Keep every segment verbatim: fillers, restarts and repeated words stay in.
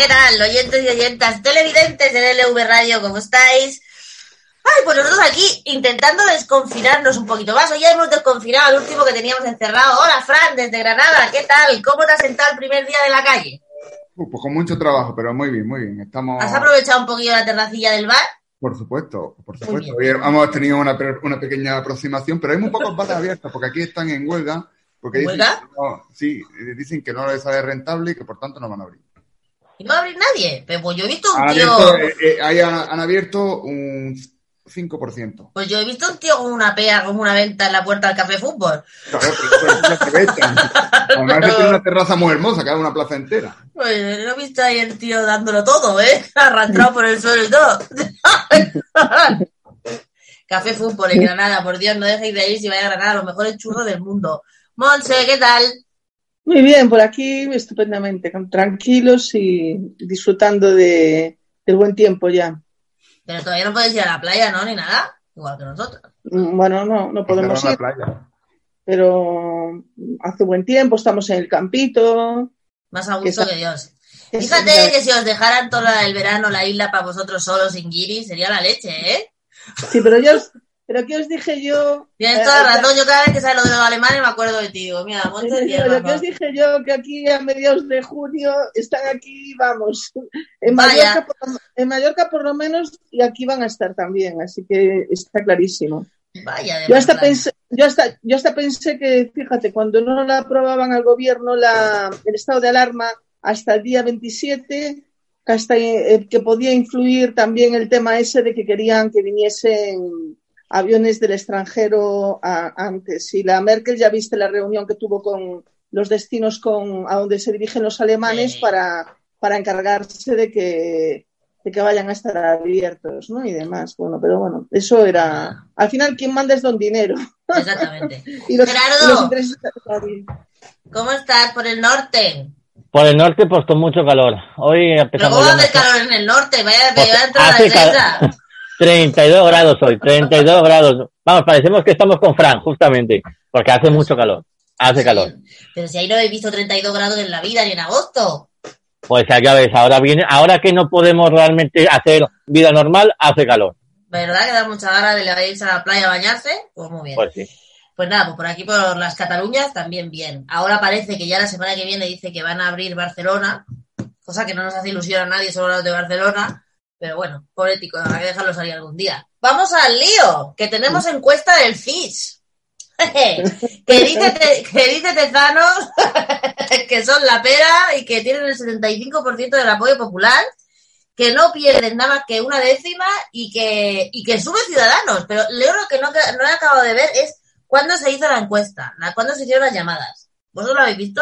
¿Qué tal, oyentes y oyentas, televidentes de L V Radio? ¿Cómo estáis? Ay, pues nosotros aquí intentando desconfinarnos un poquito más. Hoy ya hemos desconfinado al último que teníamos encerrado. Hola, Fran, desde Granada. ¿Qué tal? ¿Cómo te has sentado el primer día de la calle? Uh, pues con mucho trabajo, pero muy bien, muy bien. Estamos... ¿Has aprovechado un poquillo la terracilla del bar? Por supuesto, por supuesto. Hoy hemos tenido una, una pequeña aproximación, pero hay muy pocos bares abiertos porque aquí están en huelga. Porque dicen ¿Huelga? que no, sí, dicen que no les sale rentable y que por tanto no van a abrir. ¿Y no va a abrir nadie? Pero pues yo he visto un han tío... Abierto, eh, eh, ahí han, han abierto un cinco por ciento. Pues yo he visto un tío con una pea, como una venta en la puerta del Café Fútbol. Claro, pero eso se aprovechan. Además pero... que tiene una terraza muy hermosa, que es una plaza entera. Pues lo he visto ahí el tío dándolo todo, ¿eh? Arrastrado por el suelo y todo. Café Fútbol en Granada, por Dios, no dejéis de ir si vais a Granada, los mejores churros del mundo. Monse, ¿qué tal? Muy bien, por aquí estupendamente, tranquilos y disfrutando de, del buen tiempo ya. Pero todavía no podéis ir a la playa, ¿no? Ni nada, igual que nosotros. Bueno, no, no podemos ir, la playa. Pero hace buen tiempo, estamos en el campito. Más a gusto que, que Dios. Fíjate que si os dejaran todo el verano la isla para vosotros solos sin guiris, sería la leche, ¿eh? Sí, pero yo... ¿Pero qué os dije yo? Tienes toda la razón, yo cada vez que sale lo de los alemanes me acuerdo de ti. Digo, mira, Monte de tierra. Lo que os dije yo, que aquí a mediados de junio están aquí, vamos, en Mallorca, por, en Mallorca por lo menos, y aquí van a estar también, así que está clarísimo. Vaya, yo hasta pensé, yo hasta, yo hasta pensé que, fíjate, cuando no la aprobaban al gobierno la, el estado de alarma hasta el día veintisiete, hasta eh, que podía influir también el tema ese de que querían que viniesen aviones del extranjero a, antes. Y la Merkel, ya viste la reunión que tuvo con los destinos con a donde se dirigen los alemanes sí. para, para encargarse de que, de que vayan a estar abiertos, ¿no? Y demás. Bueno, pero bueno, eso era... Al final, quien manda es don dinero. Exactamente. y los, Gerardo, y los intereses... ¿Cómo estás por el norte? Por el norte, pues con mucho calor. Hoy empezamos... ¿Pero cómo hace calor en el norte? Vaya, pues, a entrar a la defensa. treinta y dos grados hoy, treinta y dos grados. Vamos, parecemos que estamos con Fran, justamente, porque hace mucho calor. Hace sí, calor. Pero si ahí no he visto treinta y dos grados en la vida, ni en agosto. Pues ya ves, ahora viene, ahora que no podemos realmente hacer vida normal, hace calor. ¿Verdad que da mucha gana de irse a la playa a bañarse? Pues muy bien. Pues sí. Pues nada, pues por aquí por las Cataluñas también bien. Ahora parece que ya la semana que viene dice que van a abrir Barcelona, cosa que no nos hace ilusión a nadie, solo a los de Barcelona. Pero bueno, pobrético, habrá que dejarlo salir algún día. Vamos al lío, que tenemos encuesta del C I S. que dice, te, que dice Tezanos que son la pera y que tienen el setenta y cinco por ciento del apoyo popular, que no pierden nada más que una décima y que, y que sube Ciudadanos. Pero Leo, lo que no, no he acabado de ver es cuándo se hizo la encuesta, la, cuándo se hicieron las llamadas. ¿Vosotros lo habéis visto?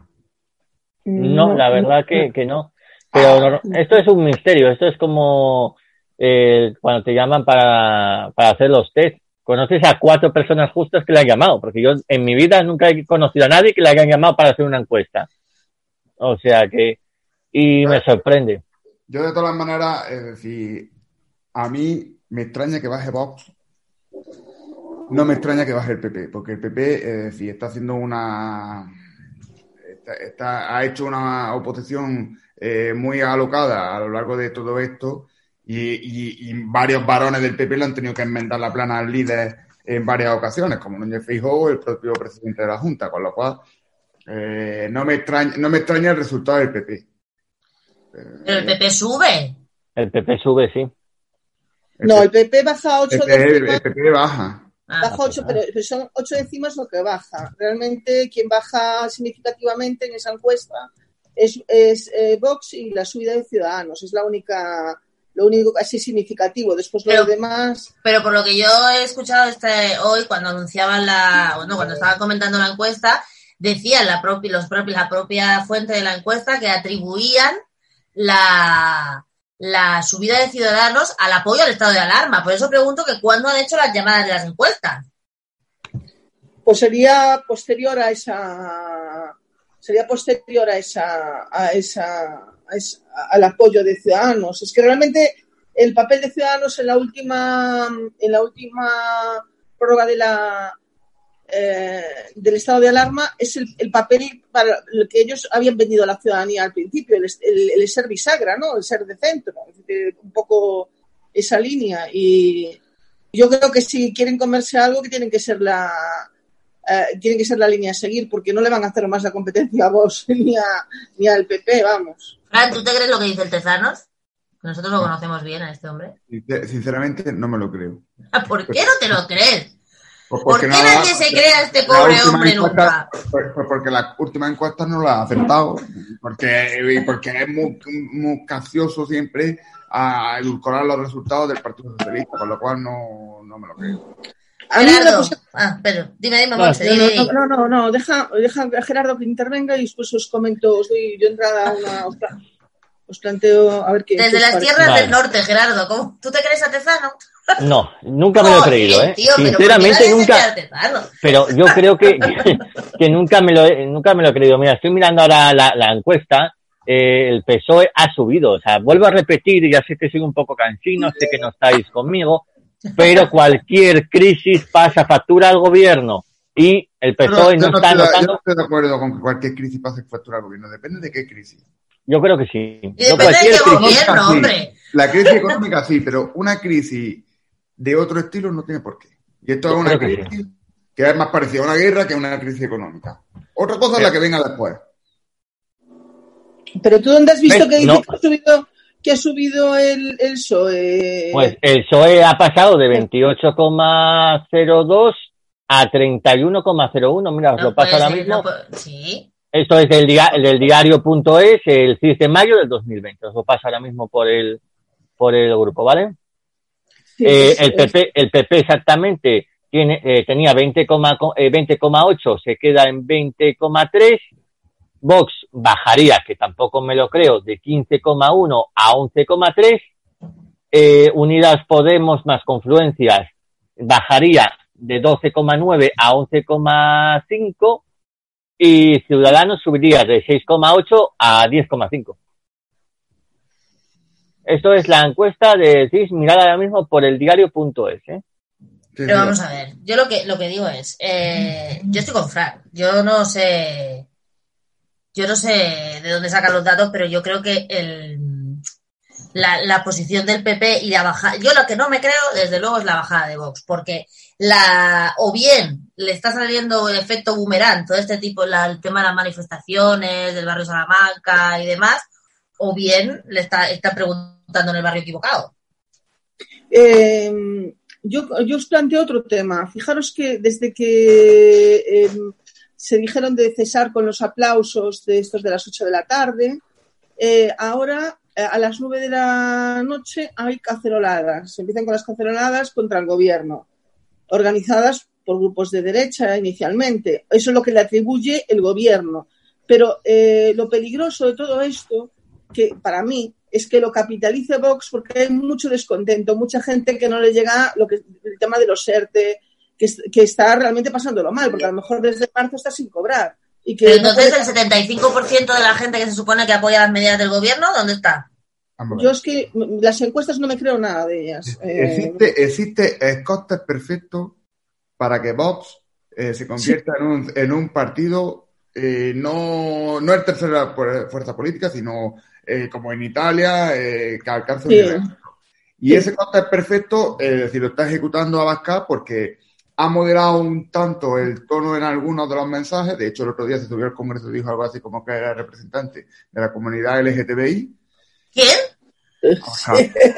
No, la verdad que, que no. Pero no, esto es un misterio, esto es como eh, cuando te llaman para, para hacer los test. Conoces a cuatro personas justas que le han llamado, porque yo en mi vida nunca he conocido a nadie que le hayan llamado para hacer una encuesta. O sea que, y me sorprende. Yo de todas maneras, es decir, a mí me extraña que baje Vox, no me extraña que baje el P P, porque el P P, es decir, está haciendo una... Está, está, ha hecho una oposición... Eh, muy alocada a lo largo de todo esto y, y, y varios varones del P P le han tenido que enmendar la plana al líder en varias ocasiones, como Núñez Feijóo o el propio presidente de la Junta, con lo cual eh, no me extraña, no me extraña el resultado del P P. Eh, Pero el P P sube. El P P sube, sí. El no, el P P baja ocho el décimas. El P P baja. Ah, baja ocho, pero son ocho décimas lo que baja. Realmente quien baja significativamente en esa encuesta es, es eh, Vox y la subida de Ciudadanos. Es la única, lo único casi significativo. Después pero, lo demás. Pero por lo que yo he escuchado este hoy, cuando anunciaban la, bueno, cuando estaban comentando la encuesta, decían la propia, los propios, la propia fuente de la encuesta que atribuían la, la subida de Ciudadanos al apoyo al estado de alarma. Por eso pregunto que cuándo han hecho las llamadas de las encuestas. Pues sería posterior a esa. Sería posterior a esa, a esa, a esa, al apoyo de Ciudadanos. Es que realmente el papel de Ciudadanos en la última, en la última prórroga de la, eh, del estado de alarma es el, el papel para el que ellos habían vendido a la ciudadanía al principio, el, el, el ser bisagra, ¿no? El ser de centro, un poco esa línea. Y yo creo que si quieren comerse algo, que tienen que ser la eh, tiene que ser la línea a seguir, porque no le van a hacer más la competencia a Vox ni a ni al P P, vamos. Fran, ¿tú te crees lo que dice el Tezanos? Nosotros lo conocemos bien a este hombre. Sinceramente, no me lo creo. ¿Por qué no te lo crees? Pues ¿Por qué nada, nadie se cree a este pobre hombre encuesta, nunca? Pues, pues porque la última encuesta no la ha acertado. Porque, porque es muy, muy capcioso siempre a edulcorar los resultados del Partido Socialista, con lo cual no, no me lo creo. A mí Gerardo, cosa... ah, pero dime, dime, no, Monse, dime, no, no, no, no, deja, deja a Gerardo que intervenga y después os comento, os doy yo entrada a una... Os planteo, a ver qué... Desde qué las parece. tierras Vale. del norte, Gerardo, ¿cómo? ¿Tú te crees a Tezano? No, nunca me lo he creído, ¿eh? Tío, Sinceramente, pero nunca. Pero yo creo que, que, que nunca me lo he, nunca me lo he creído. Mira, estoy mirando ahora la, la encuesta. Eh, el P S O E ha subido. O sea, vuelvo a repetir, y ya sé que soy un poco cansino, sé que no estáis conmigo, pero cualquier crisis pasa factura al gobierno. Y el P S O E no, no está estoy, notando. Yo no estoy de acuerdo con que cualquier crisis pase factura al gobierno. Depende de qué crisis. Yo creo que sí. Y Yo depende de cualquier qué crisis. gobierno, sí. hombre. La crisis económica sí, pero una crisis de otro estilo no tiene por qué. Y esto Yo es una creo que crisis que, que es más parecida a una guerra que a una crisis económica. Otra cosa es la que venga después. Pero tú, ¿dónde has visto ¿Ves? que, dice No. que ha subido, que ha subido el, el P S O E? Pues el P S O E ha pasado de veintiocho coma cero dos a treinta y uno coma cero uno. Mira, os No lo paso puede ahora ser, mismo. no puede- Sí. Esto es del, dia- del diario.es, el seis de mayo del dos mil veinte. Os lo paso ahora mismo por el por el grupo, ¿vale? Sí, Eh, es- el P P el P P exactamente tiene eh, tenía veinte coma ocho, se queda en veinte coma tres. Vox bajaría, que tampoco me lo creo, de quince coma uno a once coma tres. Eh, Unidas Podemos más Confluencias bajaría de doce coma nueve a once coma cinco. Y Ciudadanos subiría de seis coma ocho a diez coma cinco. Esto es la encuesta de C I S, mirada ahora mismo por el diario.es, ¿eh? Sí, Pero sí. vamos a ver, yo lo que lo que digo es, eh, yo estoy con Fran, yo no sé, yo no sé de dónde sacan los datos, pero yo creo que el la, la posición del P P y la bajada, yo lo que no me creo, desde luego, es la bajada de Vox, porque la o bien le está saliendo el efecto boomerang, todo este tipo, la, el tema de las manifestaciones, del barrio Salamanca y demás, o bien le está, está preguntando en el barrio equivocado. Eh, yo, yo os planteo otro tema. Fijaros que desde que eh, se dijeron de cesar con los aplausos de estos de las ocho de la tarde, eh, ahora eh, a las nueve de la noche hay caceroladas. Se empiezan con las caceroladas contra el gobierno, organizadas por grupos de derecha inicialmente. Eso es lo que le atribuye el gobierno. Pero eh, lo peligroso de todo esto, que para mí, es que lo capitalice Vox, porque hay mucho descontento, mucha gente que no le llega lo que el tema de los ERTE, que, que está realmente pasándolo mal, porque a lo mejor desde marzo está sin cobrar. Y que Pero no entonces puede... el setenta y cinco por ciento de la gente que se supone que apoya las medidas del gobierno, ¿dónde está? Yo es que las encuestas no me creo nada de ellas. Existe, existe escotes perfectos para que Vox eh, se convierta sí. en, un, en un partido, eh, no, no es tercera fuerza política, sino eh, como en Italia, eh, que alcance sí. un nivel. Y sí. ese coste es perfecto, es decir, lo está ejecutando Abascal porque ha moderado un tanto el tono en algunos de los mensajes. De hecho, el otro día se subió al Congreso y dijo algo así como que era representante de la comunidad L G T B I. ¿Quién? O sea,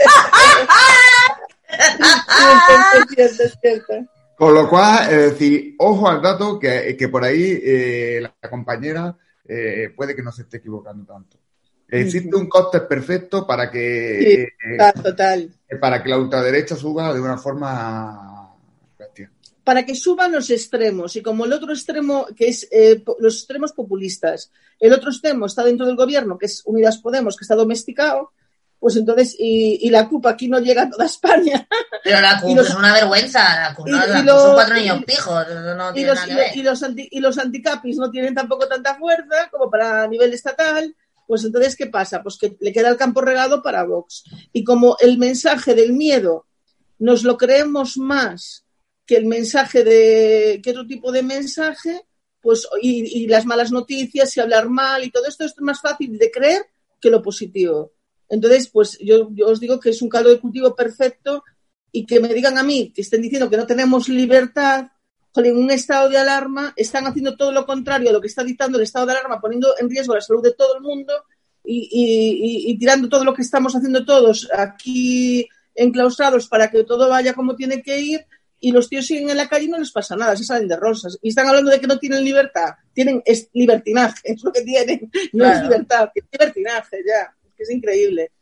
con lo cual, es decir, ojo al dato que, que por ahí eh, la compañera eh, puede que no se esté equivocando tanto. Existe un coste perfecto para que sí, eh, total. Eh, para que la ultraderecha suba de una forma bestia. Para que suban los extremos, y como el otro extremo, que es eh, los extremos populistas, el otro extremo está dentro del gobierno, que es Unidas Podemos, que está domesticado, pues entonces, y, y la C U P aquí no llega a toda España. Pero la C U P los, es una vergüenza, la C U P, y, no, y la lo, son cuatro niños pijos, no, no y, tiene los, nada que y, ver. y, los anti, y los anticapis no tienen tampoco tanta fuerza como para nivel estatal, pues entonces, ¿qué pasa? Pues que le queda el campo regado para Vox. Y como el mensaje del miedo nos lo creemos más que el mensaje de, que otro tipo de mensaje, pues, y, y las malas noticias y hablar mal y todo esto es más fácil de creer que lo positivo. Entonces, pues yo, yo os digo que es un caldo de cultivo perfecto y que me digan a mí, que estén diciendo que no tenemos libertad, en un estado de alarma, están haciendo todo lo contrario a lo que está dictando el estado de alarma, poniendo en riesgo la salud de todo el mundo y, y, y, y tirando todo lo que estamos haciendo todos aquí enclaustrados para que todo vaya como tiene que ir, y los tíos siguen en la calle y no les pasa nada, se salen de rosas. Y están hablando de que no tienen libertad, tienen es libertinaje, es lo que tienen, no claro. Es libertad, es libertinaje ya, es que es increíble.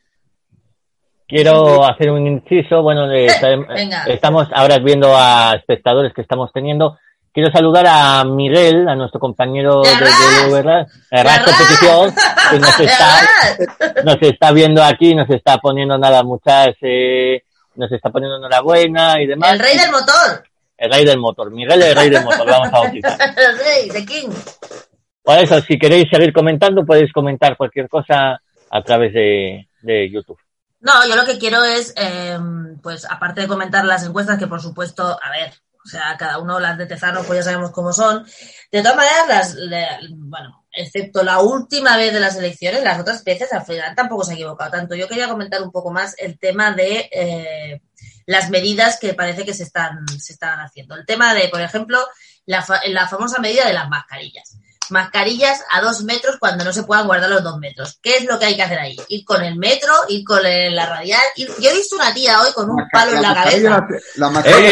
Quiero hacer un inciso, bueno, de, estamos ahora viendo a espectadores que estamos teniendo. Quiero saludar a Miguel, a nuestro compañero de, de, de, de Erras Competición, que nos está, nos está viendo aquí, nos está poniendo nada, muchas, eh, nos está poniendo enhorabuena y demás. El rey del motor. El rey del motor, Miguel el rey del motor, vamos a bautizar. El rey, the king. Por eso, si queréis seguir comentando, podéis comentar cualquier cosa a través de, de YouTube. No, yo lo que quiero es, eh, pues, aparte de comentar las encuestas, que por supuesto, a ver, o sea, cada uno las de Tezano, pues ya sabemos cómo son. De todas maneras, las, le, bueno, excepto la última vez de las elecciones, las otras veces al final tampoco se ha equivocado tanto. Yo quería comentar un poco más el tema de eh, las medidas que parece que se están, se están haciendo. El tema de, por ejemplo, la, fa- la famosa medida de las mascarillas. Mascarillas a dos metros cuando no se puedan guardar los dos metros. ¿Qué es lo que hay que hacer ahí? Ir con el metro, ir con el, la radial. Ir... Yo he visto una tía hoy con un Masca- palo en la, la cabeza. La, la mascarilla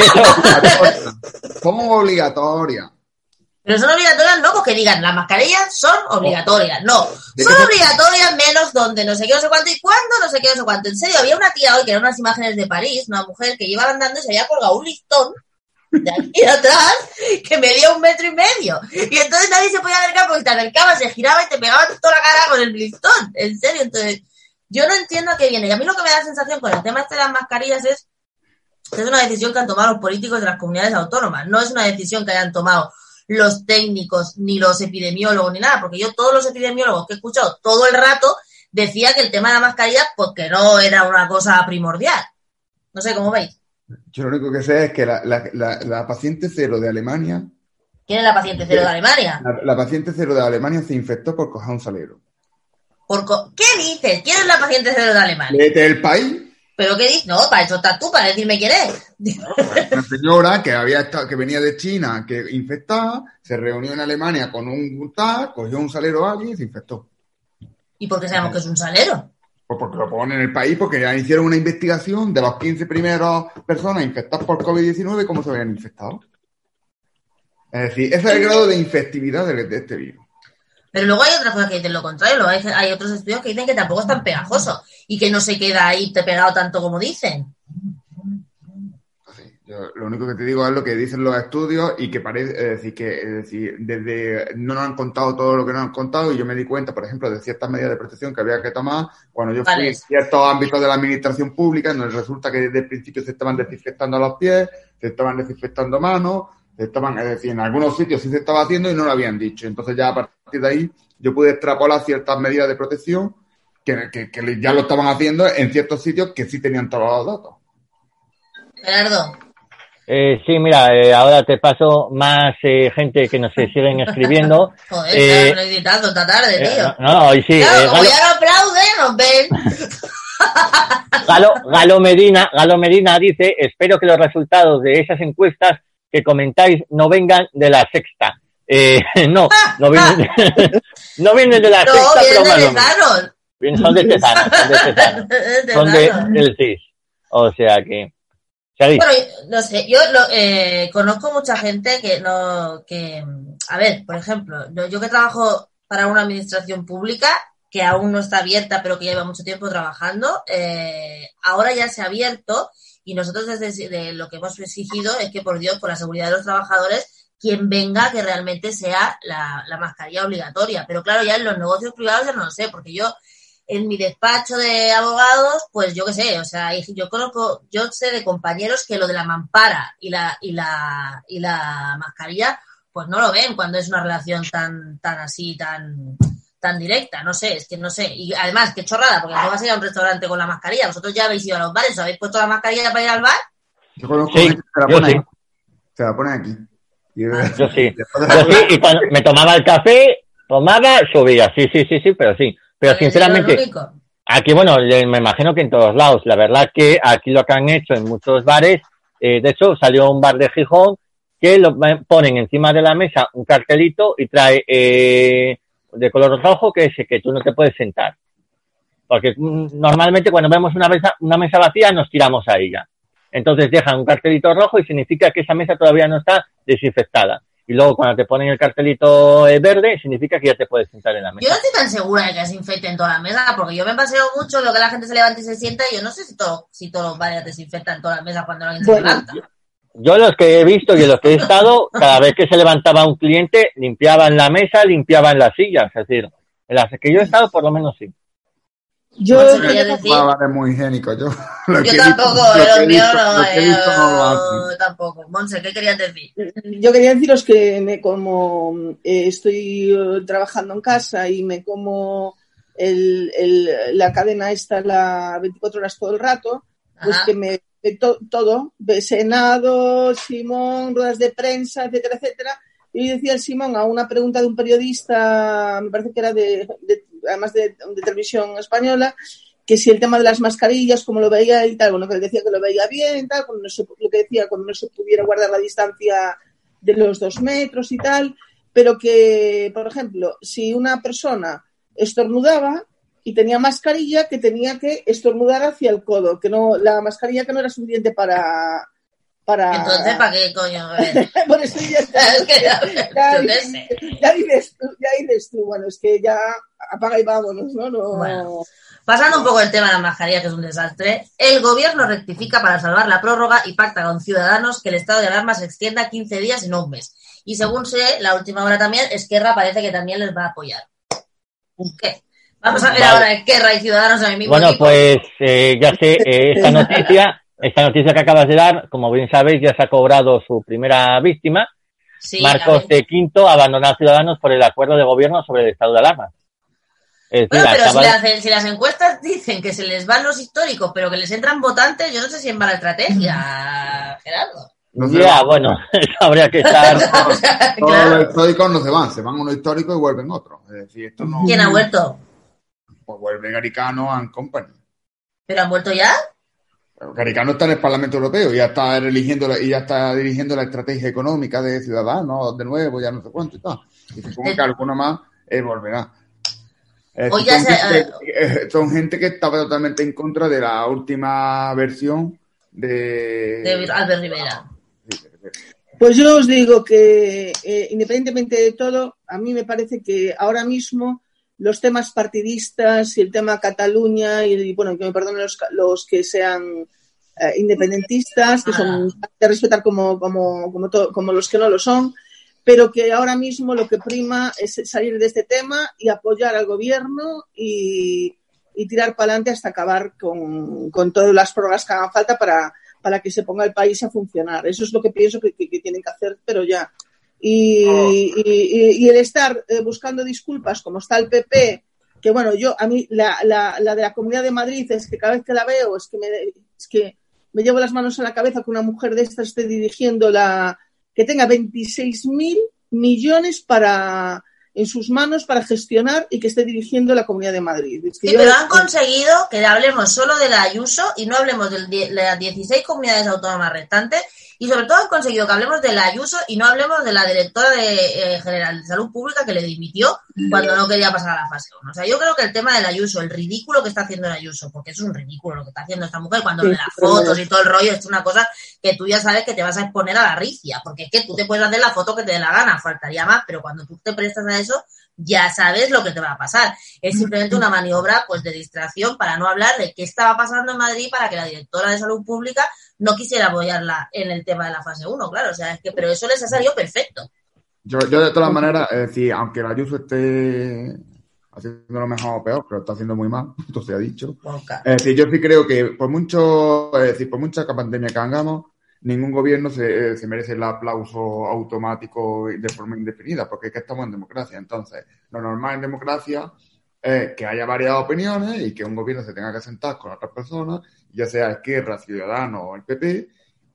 eh. son obligatorias. Pero son obligatorias no porque digan, las mascarillas son obligatorias. No, son obligatorias menos donde no sé qué, no sé cuánto y cuándo, no sé qué, no sé cuánto. En serio, había una tía hoy que eran unas imágenes de París, una mujer que iba andando y se había colgado un listón de aquí atrás que medía un metro y medio y entonces nadie se podía acercar porque te acercabas, se giraba y te pegaba toda la cara con el listón, en serio. Entonces yo no entiendo a qué viene, y a mí lo que me da sensación con el tema este de las mascarillas es que es una decisión que han tomado los políticos de las comunidades autónomas, no es una decisión que hayan tomado los técnicos ni los epidemiólogos ni nada, porque yo todos los epidemiólogos que he escuchado todo el rato decía que el tema de la mascarilla pues que no era una cosa primordial. No sé cómo veis. Yo lo único que sé es que la, la, la, la paciente cero de Alemania... ¿Quién es la paciente cero de Alemania? La, la paciente cero de Alemania se infectó por coger un salero. ¿Por co- ¿Qué dices? ¿Quién es la paciente cero de Alemania? ¿Léete el país? ¿Pero qué dices? No, para eso estás tú, para decirme quién es. Una señora que había estado, que venía de China, que infectaba, se reunió en Alemania con un tal, cogió un salero allí y se infectó. ¿Y por qué sabemos que es un salero? Pues porque lo ponen en el país, porque ya hicieron una investigación de los quince primeros personas infectadas por covid diecinueve, cómo se habían infectado. Es decir, ese es el grado de infectividad de, de este virus. Pero luego hay otras cosas que dicen lo contrario. Luego hay, hay otros estudios que dicen que tampoco es tan pegajoso y que no se queda ahí te pegado tanto como dicen. Yo lo único que te digo es lo que dicen los estudios y que parece, es decir, que es decir, desde no nos han contado todo lo que nos han contado y yo me di cuenta, por ejemplo, de ciertas medidas de protección que había que tomar cuando yo vale. fui en ciertos ámbitos de la administración pública, donde resulta que desde el principio se estaban desinfectando los pies, se estaban desinfectando manos, se estaban, es decir, en algunos sitios sí se estaba haciendo y no lo habían dicho. Entonces ya a partir de ahí yo pude extrapolar ciertas medidas de protección que, que, que ya lo estaban haciendo en ciertos sitios que sí tenían todos los datos. Gerardo. Eh, sí, mira, eh, ahora te paso más eh, gente que nos siguen escribiendo. Joder, eh, claro, no he gritado esta tarde, tío. Eh, no, no, y sí. Claro, eh, como Galo, ya no aplauden, nos ven. Galo, Galo Medina, Galo Medina dice, espero que los resultados de esas encuestas que comentáis no vengan de la Sexta. Eh, no, no vienen de, no vienen de la no, Sexta, pero más o menos. Vienen, son de Tezano, son de Tezano. Son de, del C I S. O sea que... Bueno, no sé, yo lo, eh, conozco mucha gente que no, que, a ver, por ejemplo, yo que trabajo para una administración pública que aún no está abierta, pero que lleva mucho tiempo trabajando, eh, ahora ya se ha abierto y nosotros desde de lo que hemos exigido es que, por Dios, por la seguridad de los trabajadores, quien venga que realmente sea la, la mascarilla obligatoria. Pero claro, ya en los negocios privados ya no lo sé, porque yo en mi despacho de abogados, pues yo qué sé, o sea, yo conozco, yo sé de compañeros que lo de la mampara y la y la y la mascarilla, pues no lo ven cuando es una relación tan tan así, tan tan directa, no sé, es que no sé. Y además, qué chorrada, porque no vas a ir a un restaurante con la mascarilla. Vosotros ya habéis ido a los bares, ¿os habéis puesto la mascarilla para ir al bar? Yo conozco sí, gente que la yo pone. sí. Se la ponen aquí. Y, ah, yo sí. Yo sí, y cuando me tomaba el café, tomaba, subía. Sí, sí, sí, sí, pero sí. Pero sinceramente, aquí, bueno, me imagino que en todos lados. La verdad que aquí lo que han hecho en muchos bares, eh, de hecho, salió un bar de Gijón que lo ponen encima de la mesa un cartelito y trae eh, de color rojo que es que tú no te puedes sentar. Porque normalmente cuando vemos una mesa, una mesa vacía nos tiramos a ella. Entonces dejan un cartelito rojo y significa que esa mesa todavía no está desinfectada. Y luego cuando te ponen el cartelito eh, verde, significa que ya te puedes sentar en la mesa. Yo no estoy tan segura de que desinfecten toda la mesa, porque yo me paseo mucho lo que la gente se levanta y se sienta, y yo no sé si, todo, si todos los bares desinfectan toda la mesa cuando alguien bueno, se levanta. Yo los que he visto y en los que he estado, cada vez que se levantaba un cliente, limpiaban la mesa, limpiaban las sillas. Es decir, en las que yo he estado, por lo menos sí. Yo no decir... es muy higiénico. Yo, yo tampoco, los míos no, eh, no yo tampoco. Monse, ¿qué querías decir? Yo quería deciros que me como eh, estoy trabajando en casa y me como el, el, la cadena esta la veinticuatro horas todo el rato, pues Ajá. que me to, todo, Senado, Simón, ruedas de prensa, etcétera, etcétera. Y yo decía el Simón a una pregunta de un periodista, me parece que era de, de además de, de televisión española, que si el tema de las mascarillas, como lo veía y tal, bueno, que él decía que lo veía bien, tal, cuando no se, lo que decía, cuando no se pudiera guardar la distancia de los dos metros y tal, pero que, por ejemplo, si una persona estornudaba y tenía mascarilla, que tenía que estornudar hacia el codo, que no, la mascarilla que no era suficiente para... Para... Entonces, ¿para qué coño? Por eso ya está. Es que ya, ya, ya, ya, dices tú, ya dices tú, bueno, es que ya apaga y vámonos, ¿no? no... Bueno, pasando un poco el tema de las mascarillas, que es un desastre, el gobierno rectifica para salvar la prórroga y pacta con Ciudadanos que el estado de alarma se extienda quince días y no un mes. Y según sé, la última hora también, Esquerra parece que también les va a apoyar. ¿Qué? Vamos a ver vale. ahora Esquerra y Ciudadanos en el mismo Bueno, equipo. pues eh, ya sé, eh, esta noticia... Esta noticia que acabas de dar, como bien sabéis, ya se ha cobrado su primera víctima. Sí, Marcos de Quinto abandonó a Ciudadanos por el acuerdo de gobierno sobre el estado de alarma. Es decir, bueno, pero si, las, si las encuestas dicen que se les van los históricos, pero que les entran votantes, yo no sé si es mala estrategia, Gerardo. No ya, yeah, bueno, eso habría que estar... o sea, todos claro. los históricos no se van, se van unos históricos y vuelven otros. Es decir, esto no... ¿Quién ha vuelto? Pues vuelve Garicano and Company. ¿Pero han vuelto ya? Garicano está en el Parlamento Europeo y ya está eligiendo la, y ya está dirigiendo la estrategia económica de Ciudadanos de nuevo, ya no sé cuánto y tal. Y supongo que alguno más eh, volverá. Eh, son, se, gente, uh... eh, son gente que estaba totalmente en contra de la última versión de, de Albert Rivera. Pues yo os digo que eh, independientemente de todo, a mí me parece que ahora mismo los temas partidistas y el tema Cataluña y, bueno, que me perdonen los, los que sean eh, independentistas, que son de respetar como, como, como, to, como los que no lo son, pero que ahora mismo lo que prima es salir de este tema y apoyar al gobierno y, y tirar para adelante hasta acabar con, con todas las prórrogas que hagan falta para, para que se ponga el país a funcionar. Eso es lo que pienso que, que, que tienen que hacer, pero ya. Y, oh. y, y, y el estar eh, buscando disculpas como está el P P, que bueno, yo a mí la, la, la de la Comunidad de Madrid es que cada vez que la veo es que me, es que me llevo las manos a la cabeza que una mujer de estas esté dirigiendo la, que tenga veintiséis mil millones para en sus manos para gestionar y que esté dirigiendo la Comunidad de Madrid. Es que sí, yo, pero han conseguido que hablemos solo de la Ayuso y no hablemos de las dieciséis comunidades autónomas restantes, y sobre todo han conseguido que hablemos de la Ayuso y no hablemos de la directora de, eh, general de Salud Pública que le dimitió cuando no quería pasar a la fase uno. O sea, yo creo que el tema de la Ayuso, el ridículo que está haciendo la Ayuso, porque eso es un ridículo lo que está haciendo esta mujer, cuando sí, de las fotos y todo el rollo, es una cosa que tú ya sabes que te vas a exponer a la ricia, porque es que tú te puedes hacer la foto que te dé la gana, faltaría más, pero cuando tú te prestas a eso, ya sabes lo que te va a pasar. Es simplemente una maniobra pues de distracción para no hablar de qué estaba pasando en Madrid para que la directora de Salud Pública no quisiera apoyarla en el tema de la fase uno, claro, o sea, es que, pero eso les ha salido perfecto. Yo, yo de todas maneras, es decir, aunque la Ayuso esté haciendo lo mejor o peor, pero está haciendo muy mal, esto se ha dicho. Okay. Es decir, yo sí creo que por mucho, es decir, por mucha pandemia que hagamos, ningún gobierno se, eh, se merece el aplauso automático de forma indefinida, porque es que estamos en democracia. Entonces, lo normal en democracia es que haya varias opiniones y que un gobierno se tenga que sentar con otras personas, ya sea Esquerra, Ciudadanos o el P P,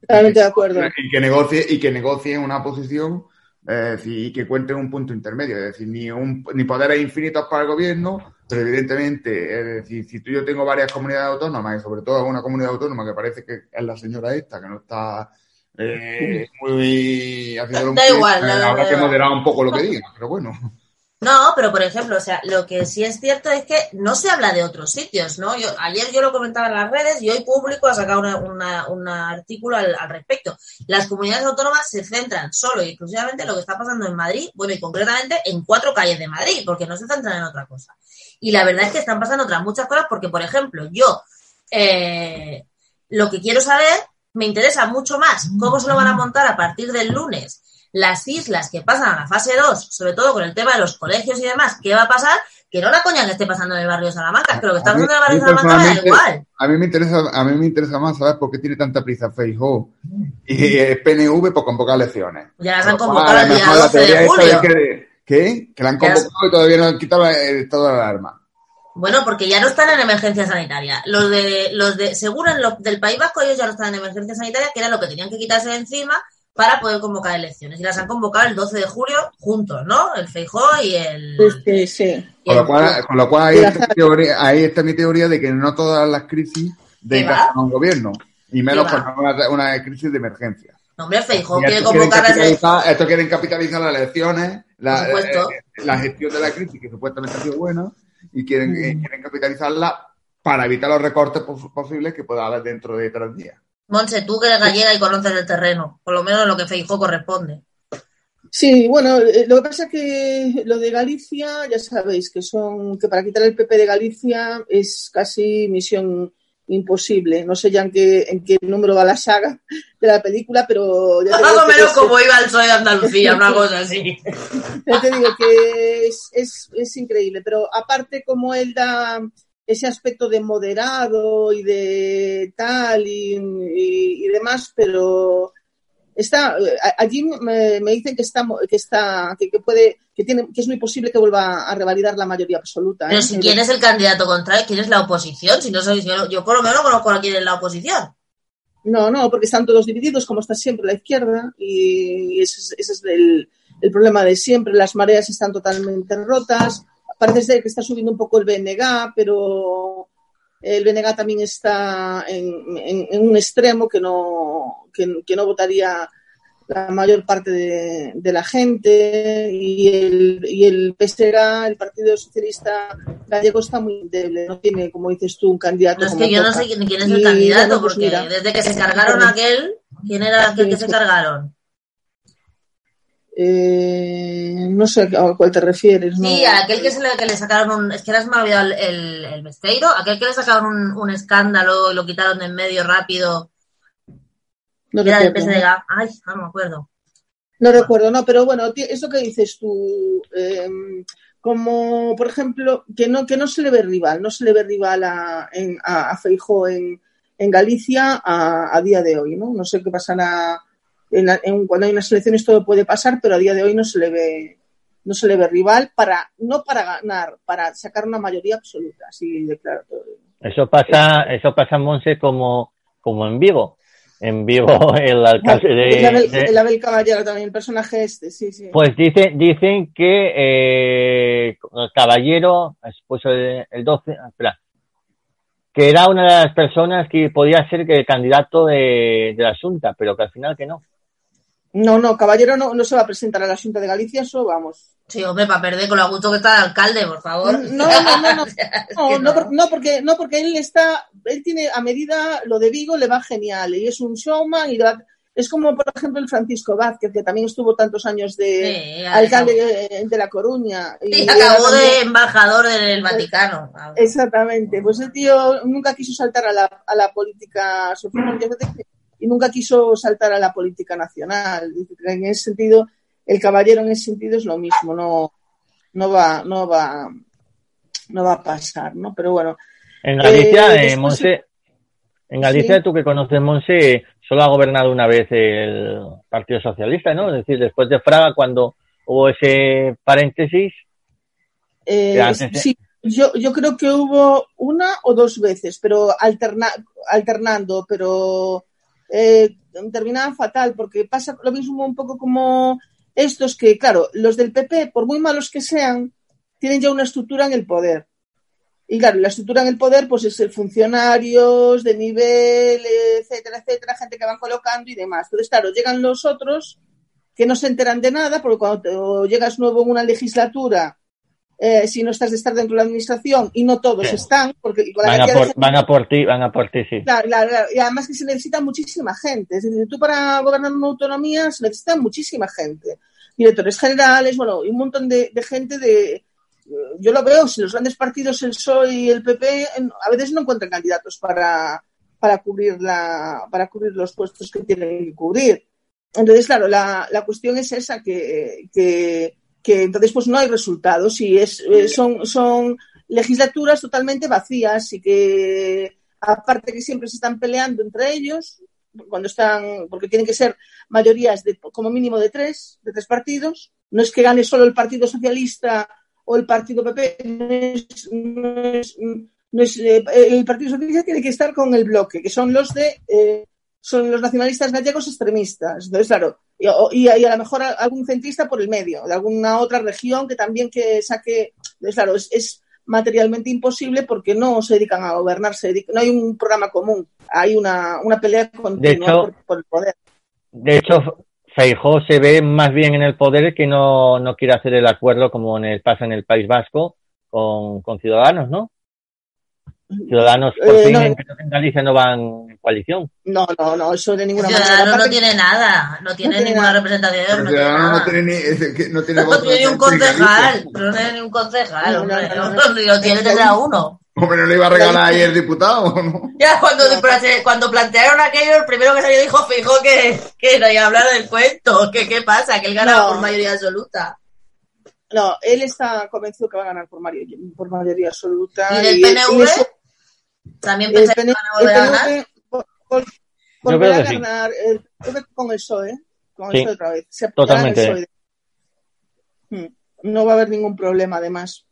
Totalmente de acuerdo. Y que negocie, y que negocie una posición, es decir, y que cuente un punto intermedio. Es decir, ni, un, ni poderes infinitos para el gobierno, pero evidentemente, es decir, si tú yo tengo varias comunidades autónomas, y sobre todo una comunidad autónoma que parece que es la señora esta, que no está eh, muy haciéndolo Da muy igual, bien, da habrá que igual. moderar un poco lo que diga, pero bueno. No, pero por ejemplo, o sea, lo que sí es cierto es que no se habla de otros sitios, ¿no? Yo, ayer yo lo comentaba en las redes y hoy Público ha sacado una, una, un artículo al, al respecto. Las comunidades autónomas se centran solo y exclusivamente en lo que está pasando en Madrid, bueno, y concretamente en cuatro calles de Madrid, porque no se centran en otra cosa. Y la verdad es que están pasando otras muchas cosas porque, por ejemplo, yo eh, lo que quiero saber, me interesa mucho más cómo se lo van a montar a partir del lunes las islas que pasan a la fase dos, sobre todo con el tema de los colegios y demás, ¿qué va a pasar? Que no la coña que esté pasando en el barrio de Salamanca, pero lo que está pasando en el barrio de Salamanca da igual. A mí me interesa, a mí me interesa más saber por qué tiene tanta prisa Feijóo y el P N V por convocar elecciones. Ya las han convocado el día doce de julio. Que, ¿Qué? Que la han convocado y todavía no han quitado el estado de alarma. Bueno, porque ya no están en emergencia sanitaria. Los de, los de, según en lo del País Vasco, ellos ya no están en emergencia sanitaria, que era lo que tenían que quitarse de encima para poder convocar elecciones. Y las han convocado el doce de julio juntos, ¿no? El Feijóo y el... Sí, sí. Con lo cual, con lo cual ahí, está mi teoría, ahí está mi teoría de que no todas las crisis desgastan a un gobierno, y menos con una, una crisis de emergencia. No, hombre, Feijóo quiere convocar las elecciones. Esto quieren capitalizar las elecciones, la, eh, la gestión de la crisis, que supuestamente ha sido buena, y quieren, mm. eh, quieren capitalizarla para evitar los recortes posibles que pueda haber dentro de tres días. Monse, tú que eres gallega y conoces el terreno, por lo menos lo que Feijóo corresponde. Sí, bueno, lo que pasa es que lo de Galicia, ya sabéis que son que para quitar el P P de Galicia es casi misión imposible. No sé ya en qué, en qué número va la saga de la película, pero... Ya más o menos como iba el P S O E de Andalucía, una cosa así. Ya te digo que es, es, es increíble, pero aparte como él da ese aspecto de moderado y de tal y, y, y demás, pero está allí me, me dicen que está que está que, que puede que tiene que es muy posible que vuelva a revalidar la mayoría absoluta. Pero ¿eh? si quién es el candidato contrario, quién es la oposición, si no soy yo, yo por lo menos no conozco a quién es la oposición. No, no, porque están todos divididos, como está siempre la izquierda, y ese es, ese es el, el problema de siempre. Las mareas están totalmente rotas. Parece ser que está subiendo un poco el B N G, pero el B N G también está en, en, en un extremo que no, que, que no votaría la mayor parte de, de la gente, y el, y el P S G, el Partido Socialista Gallego, está muy débil, no tiene, como dices tú, un candidato. No, es como que yo toca. no sé quién, quién es el y, candidato, bueno, pues porque mira, desde que se cargaron aquel, ¿quién era aquel que se cargaron? Eh, no sé a cuál te refieres. Sí, no. a aquel que, se le, que le sacaron un... Es que ahora se me ha olvidado el, el, el Besteiro, aquel que le sacaron un, un escándalo y lo quitaron de en medio rápido. No era del recuerdo. P S D G. Ay, no me acuerdo. No recuerdo, no, pero bueno, eso que dices tú, eh, como por ejemplo, que no que no se le ve rival, no se le ve rival a, en, a, a Feijóo en, en Galicia a, a día de hoy, ¿no? No sé qué pasará en, en, cuando hay unas elecciones, todo puede pasar, pero a día de hoy no se le ve no se le ve rival para no para ganar, para sacar una mayoría absoluta, así de claro todo. Eso pasa, eso pasa en Monse como como en Vigo. En Vigo el alcalde de... El Abel, de el Abel Caballero también, el personaje este, sí, sí. Pues dicen, dicen que eh, el Caballero, pues el, el doce, espera, que era una de las personas que podía ser que el candidato de, de la Xunta, pero que al final que no. No, no, Caballero no, no se va a presentar a la Xunta de Galicia, eso vamos. Sí, hombre, para perder con lo gusto que está el alcalde, por favor. No, no, no, no, no, no, no, no, porque, no, porque él está, él tiene a medida, lo de Vigo le va genial, y es un showman, y va, es como, por ejemplo, el Francisco Vázquez, que también estuvo tantos años de sí, alcalde de, de La Coruña. Y, y acabó también, de embajador del Vaticano. Exactamente, pues el tío nunca quiso saltar a la, a la política social y nunca quiso saltar a la política nacional. En ese sentido, el Caballero en ese sentido es lo mismo, no, no va, no va, no va a pasar, ¿no? Pero bueno. En Galicia, eh, después, Monse, en Galicia, sí. Tú que conoces Monse, solo ha gobernado una vez el Partido Socialista, ¿no? Es decir, después de Fraga, cuando hubo ese paréntesis. Eh, antes de... Sí, yo, yo creo que hubo una o dos veces, pero alterna, alternando, pero. Eh, terminaban fatal, porque pasa lo mismo un poco como estos que, claro, los del P P, por muy malos que sean, tienen ya una estructura en el poder. Y claro, la estructura en el poder pues es el funcionarios de nivel, etcétera, etcétera, gente que van colocando y demás. Entonces, claro, llegan los otros que no se enteran de nada, porque cuando te, llegas nuevo en una legislatura, eh, si no estás de estar dentro de la administración, y no todos sí. están, porque con la van, a por, gente, van a por ti, van a por ti, sí. Claro, claro, claro, y además que se necesita muchísima gente. Es decir, tú para gobernar una autonomía se necesita muchísima gente. Directores generales, bueno, y un montón de, de gente de... Yo lo veo, si los grandes partidos, el P S O E y el P P, a veces no encuentran candidatos para, para cubrir la, para cubrir los puestos que tienen que cubrir. Entonces, claro, la, la cuestión es esa, que, que, que entonces pues no hay resultados y es, son, son legislaturas totalmente vacías y que, aparte que siempre se están peleando entre ellos, cuando están, porque tienen que ser mayorías de, como mínimo de tres, de tres partidos, no es que gane solo el Partido Socialista o el Partido P P, no es, no es, no es eh, el Partido Socialista tiene que estar con el bloque, que son los de eh, son los nacionalistas gallegos extremistas. Entonces, claro, y, y, y a lo mejor algún centrista por el medio, de alguna otra región que también que saque. Entonces, claro, es, es materialmente imposible porque no se dedican a gobernar, se dedican, no hay un programa común, hay una, una pelea continua de hecho, por, por el poder. De hecho, Feijóo se ve más bien en el poder que no, no quiere hacer el acuerdo como en el pasa en el País Vasco con, con Ciudadanos, ¿no? Ciudadanos por eh, fin no, en, en Galicia no van en coalición. No, no, no, eso de ninguna manera. Ciudadanos no tiene nada, no tiene, no tiene ninguna nada. representación. No, no, no tiene ni, no tiene, no tiene ni un concejal, no tiene ni un concejal, no, hombre, no, no, no, no, no, no tiene tendrá uno. Hombre, ¿no le iba a regalar ahí el diputado, no? Ya, cuando, no. cuando plantearon aquello, el primero que salió dijo Feijóo que, que no iba a hablar del cuento, que qué pasa, que él ganaba no. por mayoría absoluta. No, él está convencido que va a ganar por mayoría, por mayoría absoluta. ¿Y del P N V? Eso, ¿también pensé que van a volver a ganar? Por, por, por volver a ganar el, con el P S O E, con el sí, P S O E otra vez. Se totalmente. El P S O E. No va a haber ningún problema, además.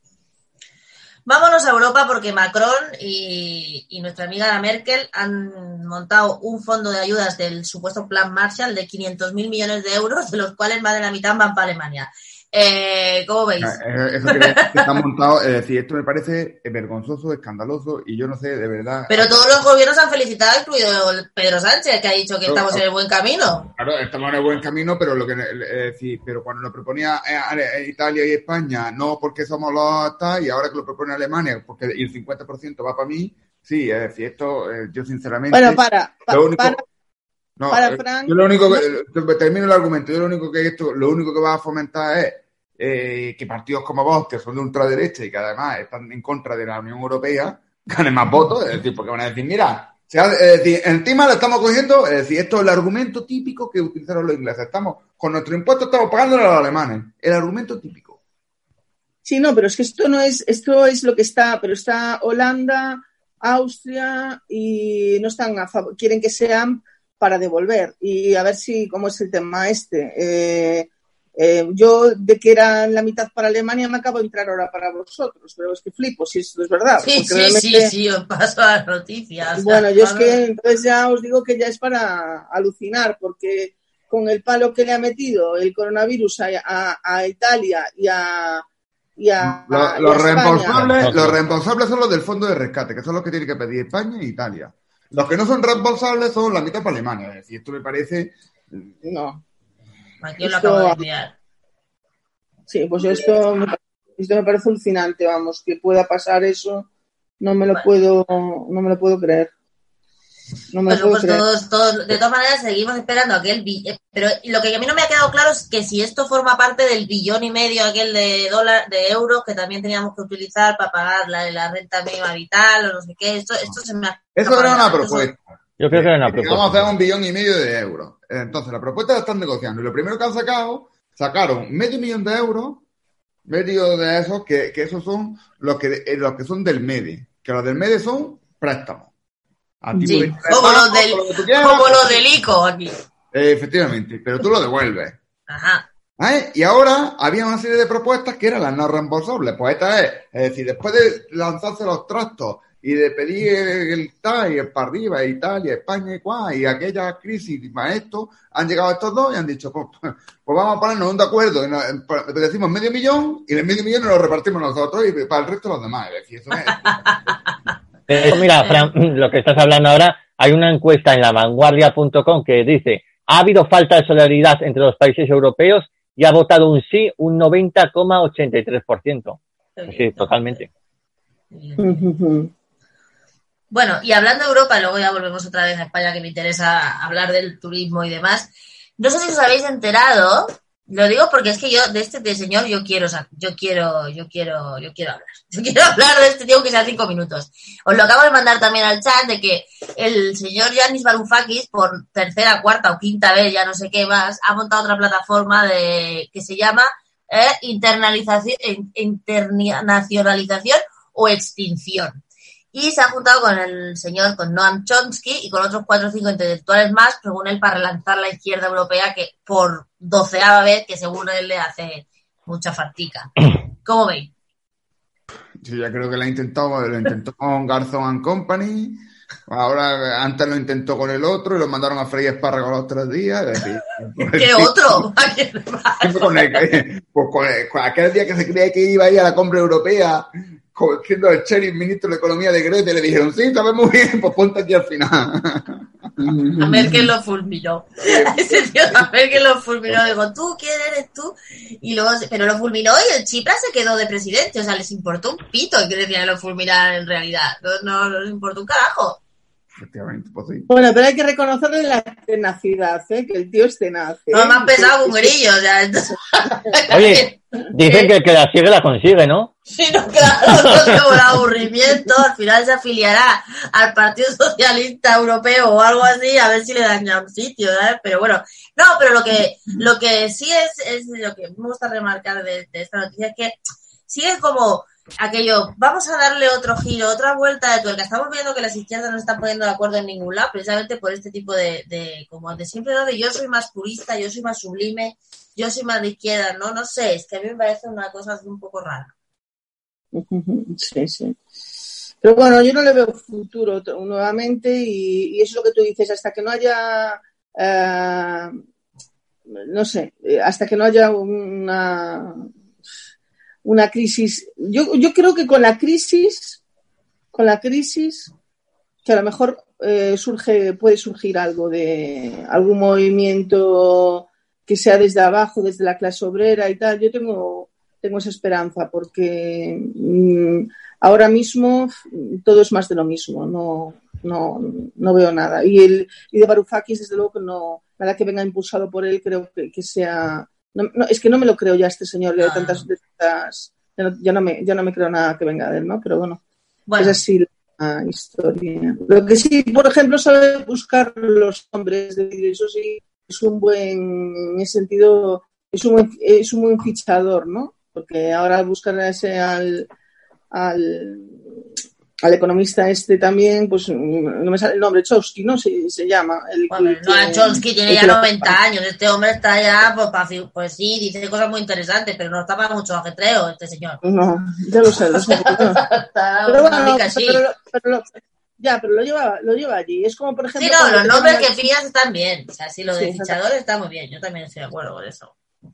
Vámonos a Europa porque Macron y, y nuestra amiga la Merkel han montado un fondo de ayudas del supuesto plan Marshall de quinientos mil millones de euros, de los cuales más de la mitad van para Alemania. Eh, ¿Cómo veis? Eso que está montado, es decir, esto me parece vergonzoso, escandaloso y yo no sé, de verdad. Pero todos los gobiernos han felicitado, incluido Pedro Sánchez, que ha dicho que no, estamos en el buen camino. Claro, estamos en el buen camino, pero lo que es decir, pero cuando lo proponía Italia y España, no porque somos los tal, y ahora que lo propone Alemania, porque el cincuenta por ciento va para mí, sí, es decir, esto, yo sinceramente. Bueno, para, pa, lo único, para. No, Para Frank, yo lo único que, termino el argumento, yo lo único que esto, lo único que va a fomentar es eh, que partidos como vos, que son de ultraderecha y que además están en contra de la Unión Europea, ganen más votos, es decir, porque van a decir, mira, se ha, es decir, encima lo estamos cogiendo, es decir, esto es el argumento típico que utilizaron los ingleses, estamos, con nuestro impuesto estamos pagándole a los alemanes, el argumento típico. Sí, no, pero es que esto no es, esto es lo que está, pero está Holanda, Austria y no están a favor, quieren que sean para devolver y a ver si cómo es el tema este. Eh, eh, yo de que era la mitad para Alemania me acabo de entrar ahora para vosotros, pero es que flipo si esto es verdad. Sí, sí, realmente, sí, sí, os paso las noticias. Bueno, yo es que entonces ya os digo que ya es para alucinar porque con el palo que le ha metido el coronavirus a, a, a Italia y a y a, lo, a, los, y a responsables, España. Los responsables son los del fondo de rescate, que son los que tienen que pedir España e Italia. Los que no son responsables son la mitad para Alemania. Es decir, esto me parece. No. Aquí lo acabo de enviar. Sí, pues esto me, esto me parece alucinante, vamos, que pueda pasar eso. No me lo bueno. puedo, no me lo puedo creer. No me bueno, lo puedo pues creer. Todos, todos, de todas maneras seguimos esperando aquel billón. Pero lo que a mí no me ha quedado claro es que si esto forma parte del billón y medio aquel de dólar, de euros que también teníamos que utilizar para pagar la, la renta mínima vital o no sé qué. Esto, esto se me ha. Eso era una propuesta. Yo creo que era una propuesta. Vamos a hacer un billón y medio de euros. Entonces, la propuesta la están negociando. Y lo primero que han sacado, sacaron medio millón de euros, medio de esos, que, que esos son los que, los que son del M E D E. Que los del M E D E son préstamos. Sí, de como, los del, lo quieras, como los del I C O aquí. Eh, efectivamente, pero tú lo devuelves. Ajá. ¿Eh? Y ahora había una serie de propuestas que eran las no reembolsables. Pues esta es, es decir, después de lanzarse los trastos y de pedir el, el tal y el para arriba, Italia, España y cuál, y aquella crisis y más esto, han llegado estos dos y han dicho, pues, pues vamos a ponernos un de acuerdo, y nos, decimos medio millón y el medio millón nos lo repartimos nosotros y para el resto los demás. Es decir, eso es... Pero mira, Fran, lo que estás hablando ahora, hay una encuesta en la vanguardia punto com que dice, ha habido falta de solidaridad entre los países europeos y ha votado un sí un noventa coma ochenta y tres por ciento. Sí, totalmente. Bueno, y hablando de Europa, luego ya volvemos otra vez a España, que me interesa hablar del turismo y demás. No sé si os habéis enterado, lo digo porque es que yo de este de señor yo quiero, yo quiero, yo quiero, yo quiero hablar. Yo quiero hablar de este tío aunque sea cinco minutos. Os lo acabo de mandar también al chat de que el señor Yanis Varoufakis, por tercera, cuarta o quinta vez, ya no sé qué más, ha montado otra plataforma de que se llama eh, internalización, internacionalización o extinción. Y se ha juntado con el señor, con Noam Chomsky y con otros cuatro o cinco intelectuales más, según él, para relanzar la izquierda europea, que por doceava vez, que según él le hace mucha faltica. ¿Cómo veis? Yo ya creo que lo ha intentado, lo intentó con Garzón and Company, ahora antes lo intentó con el otro y lo mandaron a freír espárragos los tres días. Es decir, ¿qué otro? con el, pues con, el, con aquel día que se creía que iba a ir a la compra europea, siendo el sheriff ministro de Economía de Grete, le dijeron, sí, sabes muy bien, pues ponte aquí al final. A Merkel lo fulminó. Ese tío a Merkel lo fulminó. Digo, ¿tú quién eres tú? Y luego, pero lo fulminó y el Tsipras se quedó de presidente. O sea, les importó un pito que decían que lo fulminaran en realidad. No, no, no les importó un carajo. Efectivamente, pues sí. Bueno, pero hay que reconocerle la tenacidad, ¿eh? Que el tío es tenaz. ¿eh? No, me han pesado un grillo. O sea, entonces... Oye, dicen que el que la sigue la consigue, ¿no? Sí, no, claro, no es como el aburrimiento, al final se afiliará al Partido Socialista Europeo o algo así, a ver si le dan ya un sitio, ¿sabes? Pero bueno, no, pero lo que lo que sí es, es lo que me gusta remarcar de, de esta noticia es que sí es como aquello, vamos a darle otro giro, otra vuelta de tuerca. Estamos viendo que las izquierdas no se están poniendo de acuerdo en ningún lado, precisamente por este tipo de, de como de siempre, ¿no? De yo soy más purista, yo soy más sublime, yo soy más de izquierda, no, no sé, es que a mí me parece una cosa así un poco rara. Sí, sí. Pero bueno, yo no le veo futuro nuevamente y, y eso es lo que tú dices, hasta que no haya, eh, no sé, hasta que no haya una, una crisis. Yo, yo creo que con la crisis, con la crisis, que a lo mejor eh, surge, puede surgir algo de algún movimiento que sea desde abajo, desde la clase obrera y tal. Yo tengo Tengo esa esperanza porque mmm, ahora mismo todo es más de lo mismo, no, no, no veo nada. Y el y de Varoufakis, desde luego que no, nada que venga impulsado por él, creo que, que sea. No, no, es que no me lo creo ya este señor, de tantas, de tantas ya, no, ya, no me, ya no me creo nada que venga de él, ¿no? Pero bueno, bueno. Es así la historia. Lo que sí, por ejemplo, sabe buscar los nombres, de eso sí, es un buen, en ese sentido, es un buen, es un buen fichador, ¿no? Porque ahora buscar a ese al, al, al economista este también, pues no me sale el nombre, Chomsky, ¿no? Se, se llama. El, bueno, el, no, el, Chomsky tiene ya noventa años, este hombre está ya, pues, para, pues sí, dice cosas muy interesantes, pero no está para mucho ajetreo este señor. No, ya lo sé, lo sé. No. Pero bueno, pero, pero, ya, pero lo lleva, lo lleva allí. Es como, por ejemplo... Sí, no, los nombres que fías están bien. O sea, sí, lo de sí, fichador está muy bien. Yo también estoy de acuerdo con eso.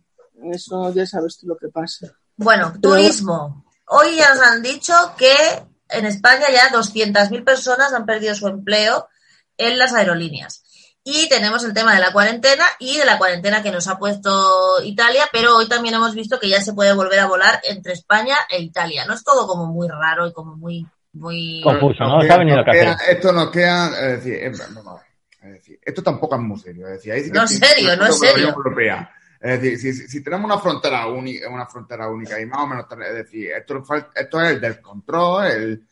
Eso ya sabes tú lo que pasa. Bueno, turismo. Hoy ya nos han dicho que en España ya doscientas mil personas han perdido su empleo en las aerolíneas. Y tenemos el tema de la cuarentena y de la cuarentena que nos ha puesto Italia, pero hoy también hemos visto que ya se puede volver a volar entre España e Italia. No es todo como muy raro y como muy... muy confuso, ¿no? Queda, nos queda, esto nos queda... Es decir, es, no, es decir, esto tampoco es muy serio. Es decir, ahí sí que no es serio, no es serio. Europea. Es decir, si, si, si tenemos una frontera única, una frontera única y más o menos, es decir, esto, esto es el descontrol, el,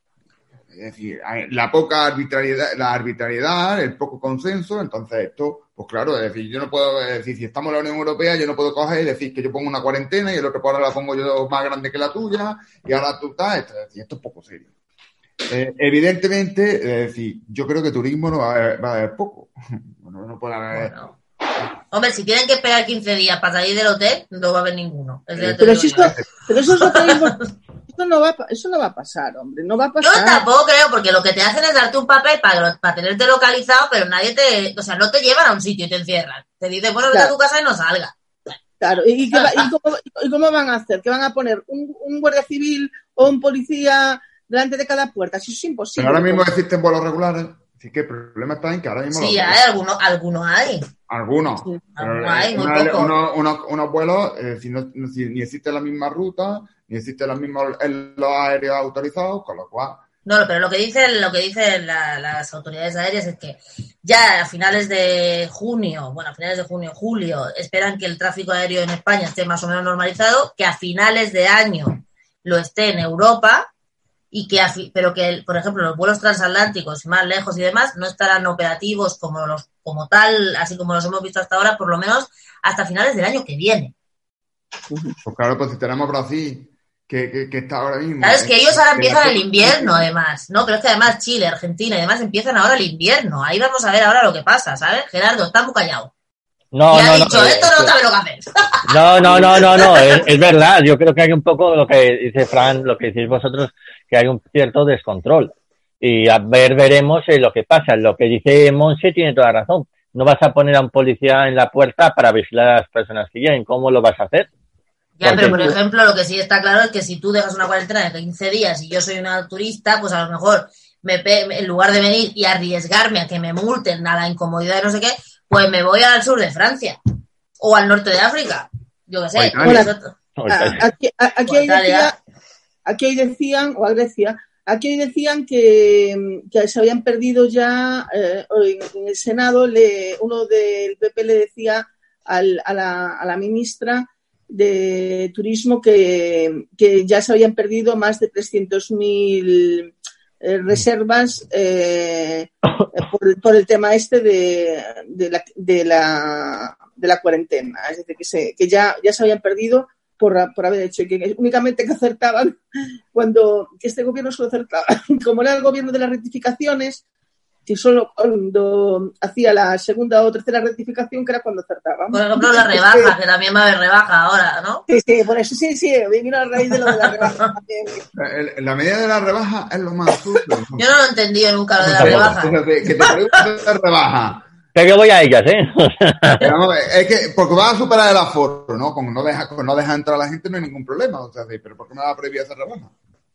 es decir, la poca arbitrariedad, la arbitrariedad, el poco consenso, entonces esto, pues claro, es decir, yo no puedo, es decir, si estamos en la Unión Europea, yo no puedo coger y decir que yo pongo una cuarentena y el otro por ahora la pongo yo más grande que la tuya y ahora tú estás, esto, es decir, esto es poco serio. Eh, evidentemente, es decir, yo creo que turismo no va a haber, va a haber poco. Bueno, no puede haber... Bueno. Hombre, si tienen que esperar quince días para salir del hotel, no va a haber ninguno. Es pero, si esto, pero eso es lo que digo, Eso no, va, eso no va a pasar, hombre, no va a pasar. Yo tampoco creo, porque lo que te hacen es darte un papel para, para tenerte localizado, pero nadie te, o sea, no te llevan a un sitio y te encierran. Te dicen, bueno, vete claro. a tu casa y no salga. Claro, ¿y, qué va, y, cómo, ¿y cómo van a hacer? ¿Que van a poner un, un guardia civil o un policía delante de cada puerta? Eso es imposible. Pero ahora mismo existen vuelos regulares. Así que el problema está en que ahora mismo... Sí, hay algunos, algunos hay. Algunos. Sí, pero algunos hay, muy una, poco. Unos, unos, unos vuelos, eh, si no, si, ni existe la misma ruta, ni existen los mismos los aéreos autorizados, con lo cual... No, pero lo que dicen, lo que dicen la, las autoridades aéreas es que ya a finales de junio, bueno, a finales de junio, julio, esperan que el tráfico aéreo en España esté más o menos normalizado, que a finales de año lo esté en Europa, y que, pero que, por ejemplo, los vuelos transatlánticos más lejos y demás no estarán operativos como los, como tal, así como los hemos visto hasta ahora, por lo menos hasta finales del año que viene. Pues claro, pues si tenemos Brasil, que, que, que está ahora mismo. Claro, es que ellos ahora empiezan la... el invierno, además, ¿no? Pero es que además Chile, Argentina y demás empiezan ahora el invierno. Ahí vamos a ver ahora lo que pasa, ¿sabes? Gerardo, está muy callado. No, y ha no, dicho, no, esto no sabe lo que hacer. No, no, no, no, no, es, es verdad. Yo creo que hay un poco lo que dice Fran, lo que decís vosotros, que hay un cierto descontrol. Y a ver, veremos eh, lo que pasa. Lo que dice Monse tiene toda razón. No vas a poner a un policía en la puerta para vigilar a las personas que lleguen. ¿Cómo lo vas a hacer? Ya, pero por ejemplo, lo que sí está claro es que si tú dejas una cuarentena de quince días y yo soy una turista, pues a lo mejor me pe- en lugar de venir y arriesgarme a que me multen a la incomodidad de no sé qué, pues me voy al sur de Francia o al norte de África. Yo qué sé. Bueno, aquí, aquí, ahí decía, aquí ahí decían, o a Grecia, aquí ahí decían que, que se habían perdido ya, eh, en el Senado, le, uno del P P le decía al, a, la, a la ministra de Turismo que, que ya se habían perdido más de trescientos mil eh, reservas eh, por, por el tema este de, de, la, de, la, de la cuarentena. Es decir, que, se, que ya, ya se habían perdido por, por haber hecho, y que únicamente que acertaban cuando que este gobierno solo acertaba. Como era el gobierno de las rectificaciones, que solo cuando hacía la segunda o tercera rectificación, que era cuando acertaban. Por ejemplo, la rebaja, es que, que también va a haber rebaja ahora, ¿no? Sí, sí, por eso sí, sí, vino a raíz de lo de la rebaja. La medida de la rebaja es lo más absurdo. Yo no lo he entendido nunca, lo de la rebaja. Que te preguntes de rebaja. Que yo voy a ellas, ¿eh? Pero, es que, porque vas a superar el aforo, ¿no? Como no deja, como no deja entrar a la gente, no hay ningún problema. O sea, pero ¿por qué me va a prohibir hacer rebaja?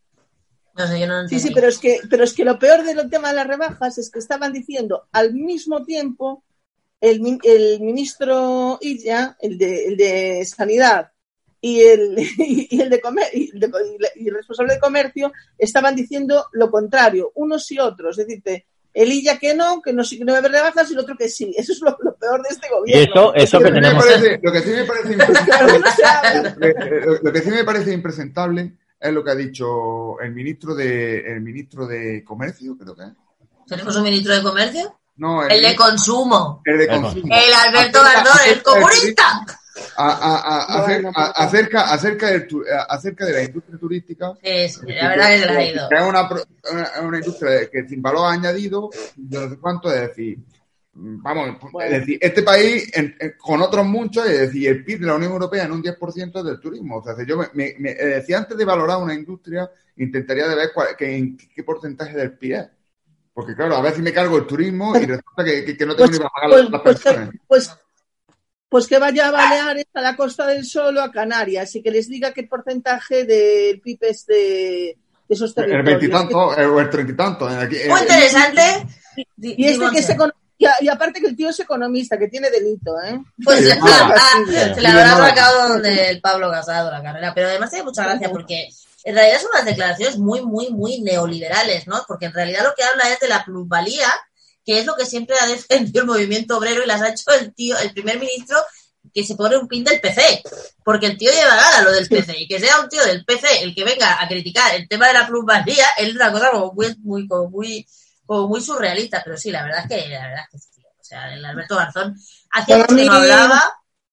No sé, yo no sí, sí, pero es que, pero es que lo peor del tema de las rebajas es que estaban diciendo al mismo tiempo el, el ministro Illa, el de, el de Sanidad y el, y el de comer, y el, de, y el responsable de comercio estaban diciendo lo contrario, unos y otros. Es decir, el Illa que no, que no, que no va a haber rebajas, y el otro que sí. Eso es lo, lo peor de este gobierno. Y eso, eso que, que tenemos. Parece, lo que sí me parece impresentable, lo, lo que sí me parece impresentable es lo que ha dicho el ministro de el ministro de Comercio, creo que es. ¿Tenemos un ministro de Comercio? No, el, el de Consumo. El de Consumo. El Alberto Gardón, el comunista. A, a, a, acer, a, acerca, acerca, del, acerca de la industria turística. Sí, sí, la verdad que se la ha ido. Es una, una, una industria que sin valor añadido, yo no sé cuánto, es decir, vamos, bueno. Es decir, este país en, en, con otros muchos, es decir, el P I B de la Unión Europea en un diez por ciento del turismo. O sea, yo me, me, me decía, antes de valorar una industria, intentaría de ver cuál, que, en qué porcentaje del P I B es. Porque claro, a ver si me cargo el turismo y resulta que, que, que no tengo pues, ni para pagar pues, las pues, pensiones. Pues, pues que vaya a Baleares, a la Costa del Sol o a Canarias y que les diga qué porcentaje del P I B es de, de esos territorios. El veintitanto o el treinta y tanto. Muy interesante. Y, y este que es economista. Y aparte que el tío es economista, que tiene delito, ¿eh? Pues sí, ah, ah, se le habrá sacado donde el Pablo Casado la carrera. Pero además tiene mucha gracia porque en realidad son unas declaraciones muy, muy, muy neoliberales, ¿no? Porque en realidad lo que habla es de la plusvalía, que es lo que siempre ha defendido el movimiento obrero y las ha hecho el tío, el primer ministro, que se pone un pin del P C. Porque el tío lleva gana lo del P C. Y que sea un tío del P C el que venga a criticar el tema de la plusvalía es una cosa como muy, muy, como muy... como muy surrealista, pero sí, la verdad es que, la verdad es que sí, o sea, el Alberto Garzón hacía mucho que no hablaba.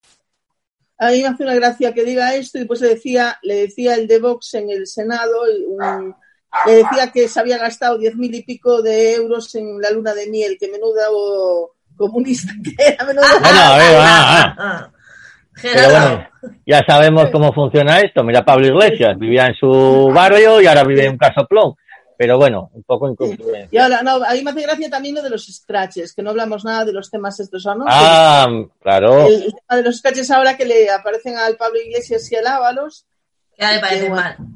A mí me hace una gracia que diga esto y después le decía, le decía el de Vox en el Senado, un, le decía que se había gastado diez mil y pico de euros en la luna de miel, que menuda o comunista que era, menuda. Ah, bueno, a ver, ah, ah. Pero bueno, ya sabemos cómo funciona esto. Mira, Pablo Iglesias vivía en su barrio y ahora vive en un casoplón. Pero bueno, un poco incongruente. Y ahora, no, a mí me hace gracia también lo de los scratches, que no hablamos nada de los temas estos, ¿no? Ah, el, claro. El, el tema de los scratches ahora que le aparecen al Pablo Iglesias y al Ábalos. Ya le parece mal. Bueno,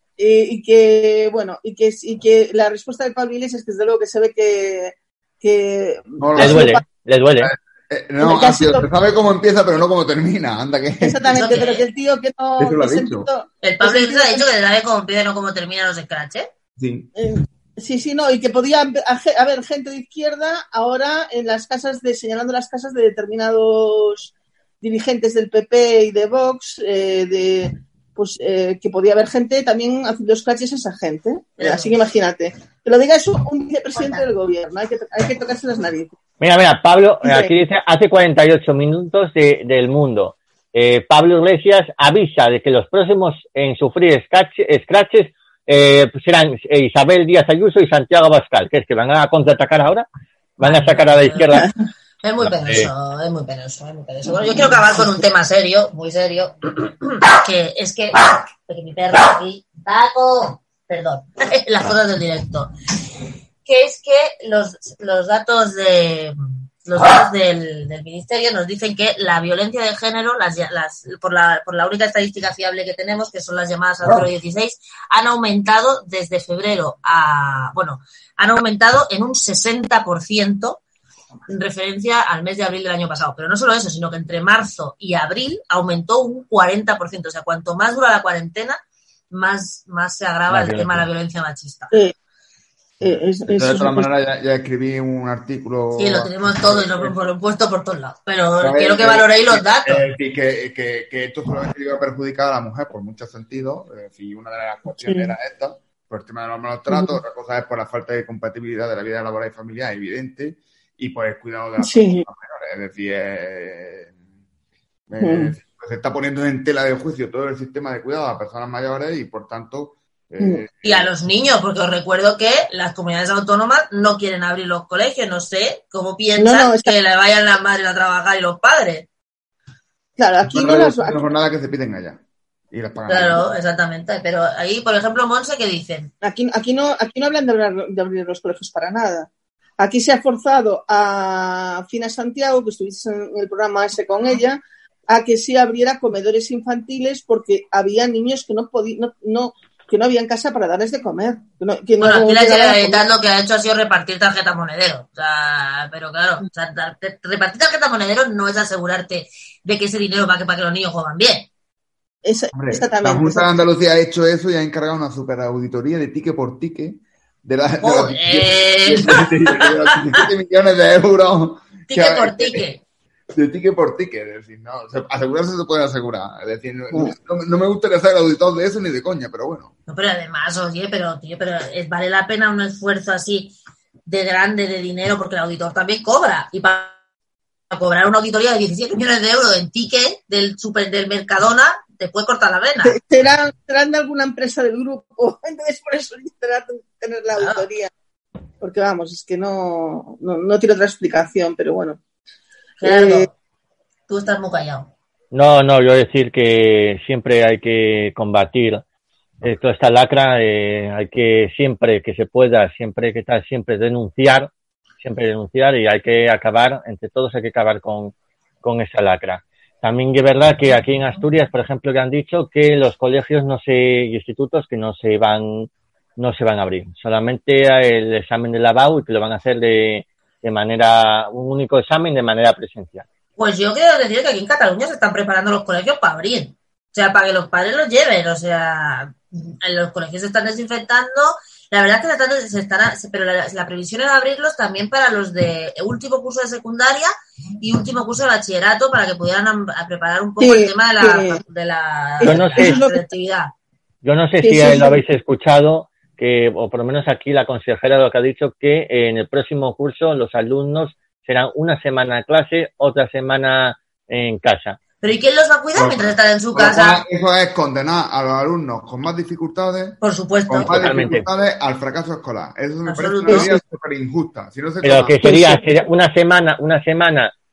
y, y que, bueno, y que, y que la respuesta de Pablo Iglesias, que desde luego que se ve que... que no, le duele, le duele. Eh, no, ha sido, se sabe cómo empieza, pero no cómo termina. Anda que... Exactamente, pero que el tío que no... Eso lo ha que dicho. sentido, el Pablo Iglesias ha dicho que sabe cómo empieza y no cómo termina los scratches. Sí. Eh, sí, sí, no, y que podía haber gente de izquierda ahora en las casas de, señalando las casas de determinados dirigentes del P P y de Vox, eh, de pues eh, que podía haber gente también haciendo scratches a esa gente. Pero, así que imagínate. Que lo diga eso un vicepresidente del gobierno, hay que, hay que tocarse las narices. Mira, mira, Pablo, aquí dice, hace cuarenta y ocho minutos de, del Mundo. Eh, Pablo Iglesias avisa de que los próximos en sufrir scratches, scratches eh, pues serán eh, Isabel Díaz Ayuso y Santiago Abascal. ¿Qué es que van a contraatacar ahora? ¿Van a sacar a la izquierda? Es muy penoso, es muy penoso, es muy penoso. Bueno, yo quiero acabar con un tema serio, muy serio, que es que, que mi perro aquí, Paco, perdón, las cosas del directo, que es que los, los datos de los datos del, del ministerio nos dicen que la violencia de género, las, las, por, la, por la única estadística fiable que tenemos, que son las llamadas al cero dieciséis, han aumentado desde febrero a, bueno, han aumentado en un sesenta por ciento en referencia al mes de abril del año pasado. Pero no solo eso, sino que entre marzo y abril aumentó un cuarenta por ciento. O sea, cuanto más dura la cuarentena, más, más se agrava la el violencia. tema de la violencia machista. Sí. Es, es, de todas maneras, ya, ya escribí un artículo. Sí, lo tenemos todo y lo hemos puesto por todos lados. Pero a quiero ver, que valoréis los datos. Es decir, que, que, que esto solamente iba a perjudicar a la mujer por muchos sentidos. Es decir, una de las cuestiones sí. era esta, por el tema de los malos tratos. Uh-huh. Otra cosa es por la falta de compatibilidad de la vida laboral y familiar, evidente. Y por el cuidado de las sí. personas menores. Es decir, eh, uh-huh. eh, pues se está poniendo en tela de juicio todo el sistema de cuidado a personas mayores y, por tanto... Eh, y a los niños, porque os recuerdo que las comunidades autónomas no quieren abrir los colegios, no sé cómo piensan no, no, está... que le vayan las madres a trabajar y los padres. Claro, aquí no, no las no jornada que se piden allá y las pagan. Claro, allá. Exactamente. Pero ahí, por ejemplo, Monse, ¿qué dicen? Aquí, aquí no, aquí no hablan de abrir, de abrir los colegios para nada. Aquí se ha forzado a Fina Santiago, que estuviste en el programa ese con ella, a que sí abriera comedores infantiles porque había niños que no podían, no, no que no había en casa para darles de comer. Que no, que bueno, no aquí la Generalitat lo que ha hecho ha sido repartir tarjetas monedero. O sea, pero claro, o sea, repartir tarjetas monedero no es asegurarte de que ese dinero va para que los niños juegan bien. Esa, Hombre, la Junta de Andalucía ha hecho eso y ha encargado una super auditoría de ticket por ticket de las oh, de eh... diecisiete millones de euros. Ticket por ticket. De ticket por ticket, es decir, no, o sea, asegurarse se puede asegurar, es decir, no, no, no me gustaría ser el auditor de eso ni de coña, pero bueno. No, pero además, oye, pero tío, pero es, vale la pena un esfuerzo así de grande de dinero porque el auditor también cobra y para, para cobrar una auditoría de diecisiete millones de euros en ticket del super del Mercadona te puede cortar la vena. Serán, serán de alguna empresa del grupo, entonces por eso tendrán que tener la auditoría, claro. Porque vamos, es que no, no, no tiene otra explicación, pero bueno. Claro, eh, tú estás muy callado. No, no, yo decir que siempre hay que combatir eh, toda esta lacra, eh, hay que siempre que se pueda, siempre que está, siempre denunciar, siempre denunciar y hay que acabar, entre todos hay que acabar con, con esa lacra. También es verdad que aquí en Asturias, por ejemplo, que han dicho que los colegios no se, y institutos que no se van, no se van a abrir, solamente el examen de lavado y que lo van a hacer de de manera, un único examen de manera presencial. Pues yo quiero decir que aquí en Cataluña se están preparando los colegios para abrir. O sea, para que los padres los lleven. O sea, los colegios se están desinfectando. La verdad es que se están, se están pero la, la previsión era abrirlos también para los de último curso de secundaria y último curso de bachillerato para que pudieran a, a preparar un poco sí, el tema de la, sí. de la, yo no sé, selectividad. Yo no sé sí, si sí, lo habéis escuchado, que, o por lo menos aquí la consejera lo que ha dicho, que en el próximo curso los alumnos serán una semana en clase, otra semana en casa. ¿Pero y quién los va a cuidar pues, mientras están en su casa? Eso es condenar a los alumnos con más dificultades, por supuesto, con más totalmente. dificultades al fracaso escolar. Eso me parece una medida súper injusta. Si no se Pero que sería, sería una semana, una semana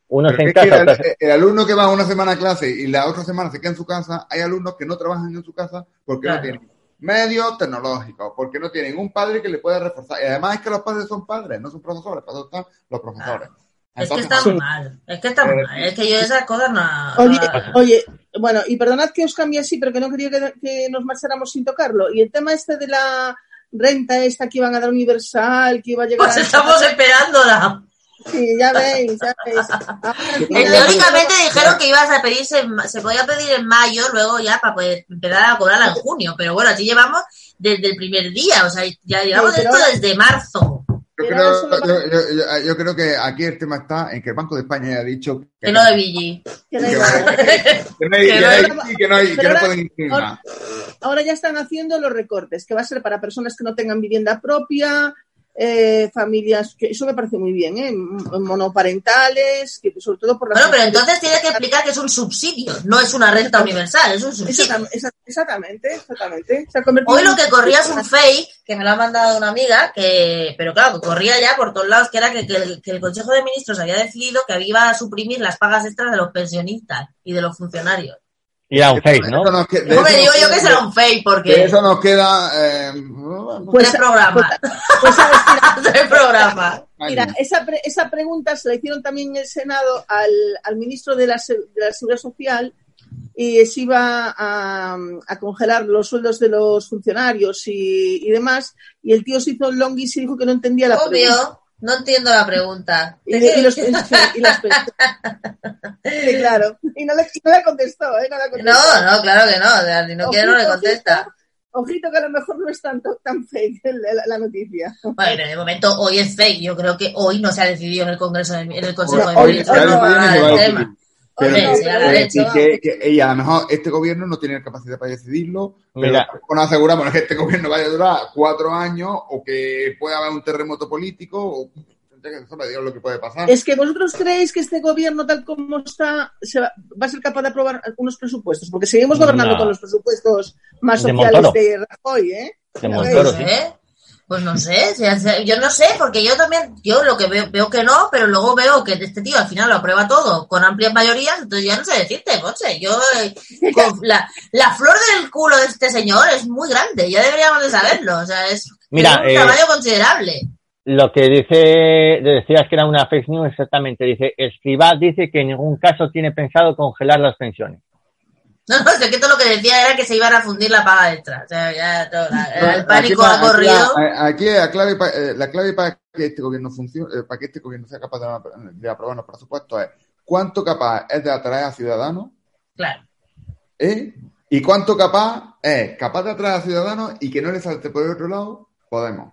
Unos Pero en es casa, que el, otras- el alumno que va una semana a clase y la otra semana se queda en su casa, hay alumnos que no trabajan en su casa porque Claro. no tienen medios tecnológicos, porque no tienen un padre que le pueda reforzar. Y además es que los padres son padres, no son profesores, para eso están los profesores. Es que Entonces, está Sí. muy mal. Es que está muy Eh, mal. Es que yo esas cosas no. Oye, no- oye, bueno, y perdonad que os cambie así, pero que no quería que, que nos marcháramos sin tocarlo. Y el tema este de la renta esta que iban a dar universal, que iba a llegar Pues a... estamos esperándola. Sí, ya veis, ya veis. Ahora, al Eh, final- Teóricamente dijeron que ibas a pedirse, en ma- se podía pedir en mayo, luego ya para poder empezar a cobrarla en junio. Pero bueno, así llevamos desde el primer día. O sea, ya llevamos Sí, pero esto ahora- desde marzo. Yo Pero creo, eso lo va- yo, yo- yo- yo creo que aquí el tema está en que el Banco de España ya ha dicho Que no de Billy. que da que igual. va- que no hay, Que que no hay- no- que no hay- que pero no ahora- pueden incluir ahora- más. Ahora ya están haciendo los recortes, que va a ser para personas que no tengan vivienda propia, eh, familias, que eso me parece muy bien, ¿eh? M- monoparentales, que sobre todo por las... Bueno, pero entonces tiene que explicar que es un subsidio, no es una renta universal, es un subsidio. Exactam- exa- Exactamente, exactamente. Se ha convertido Hoy en- lo que corría es un fake, que me lo ha mandado una amiga, que pero claro, que corría ya por todos lados, que era que, que el, que el Consejo de Ministros había decidido que iba a suprimir las pagas extras de los pensionistas y de los funcionarios. y era un fake, ¿no? Eso nos que- de No me eso digo nos yo que queda- será un fake, de porque eso nos queda... eh, Pues- tres programas. Pues sabes, mira, Tres programas. mira, años. esa, pre- esa pregunta se la hicieron también en el Senado al, al ministro de la, Se- de la Seguridad Social y se iba a, a congelar los sueldos de los funcionarios y, y demás, y el tío se hizo un longis y dijo que no entendía la pregunta. Obvio, no entiendo la pregunta. Y, y los, y las sí, claro. Y no le, y no le contestó, ¿eh? No, le contestó. No, no, claro que no. O sea, si no quiere, no le contesta. Ojito que a lo mejor no es tanto, tan fake la, la noticia. Bueno, de momento hoy es fake. Yo creo que hoy no se ha decidido en el Congreso, de- en el Consejo No, de hoy- Ministros hoy no no va a se va hablar a del decidir. tema. Pero Hombre, que- se la eh, hecho, y que, que- y a lo mejor este gobierno no tiene capacidad para decidirlo, pero Mira. nos aseguramos que este gobierno vaya a durar cuatro años o que pueda haber un terremoto político o eso me diga lo que puede pasar. Es que vosotros creéis que este gobierno, tal como está, se va, va a ser capaz de aprobar unos presupuestos, porque seguimos gobernando No. con los presupuestos más De sociales Montoro. de Rajoy, ¿eh? De Ya Montoro, veis. sí. ¿Eh? Pues no sé, si hace- yo no sé, porque yo también, yo lo que veo, veo que no, pero luego veo que este tío al final lo aprueba todo con amplias mayorías, entonces ya no sé decirte, Monse, yo, eh, con la, la flor del culo de este señor es muy grande, ya deberíamos de saberlo, o sea, es Mira, tiene un eh, tamaño considerable. Lo que dice, decías que era una fake news, exactamente. Dice, Escrivá dice que en ningún caso tiene pensado congelar las pensiones. No, no, es que todo lo que decía era que se iban a fundir la paga extra, o sea, ya todo, la- el Aquí pánico pa- ha corrido. Aquí, aquí la clave, pa- eh, la clave para que este gobierno funcione, eh, para que este gobierno sea capaz de, de aprobar los presupuestos es cuánto capaz es de atraer a ciudadanos, Claro. ¿eh? Y cuánto capaz es capaz de atraer a ciudadanos y que no le salte por el otro lado, Podemos.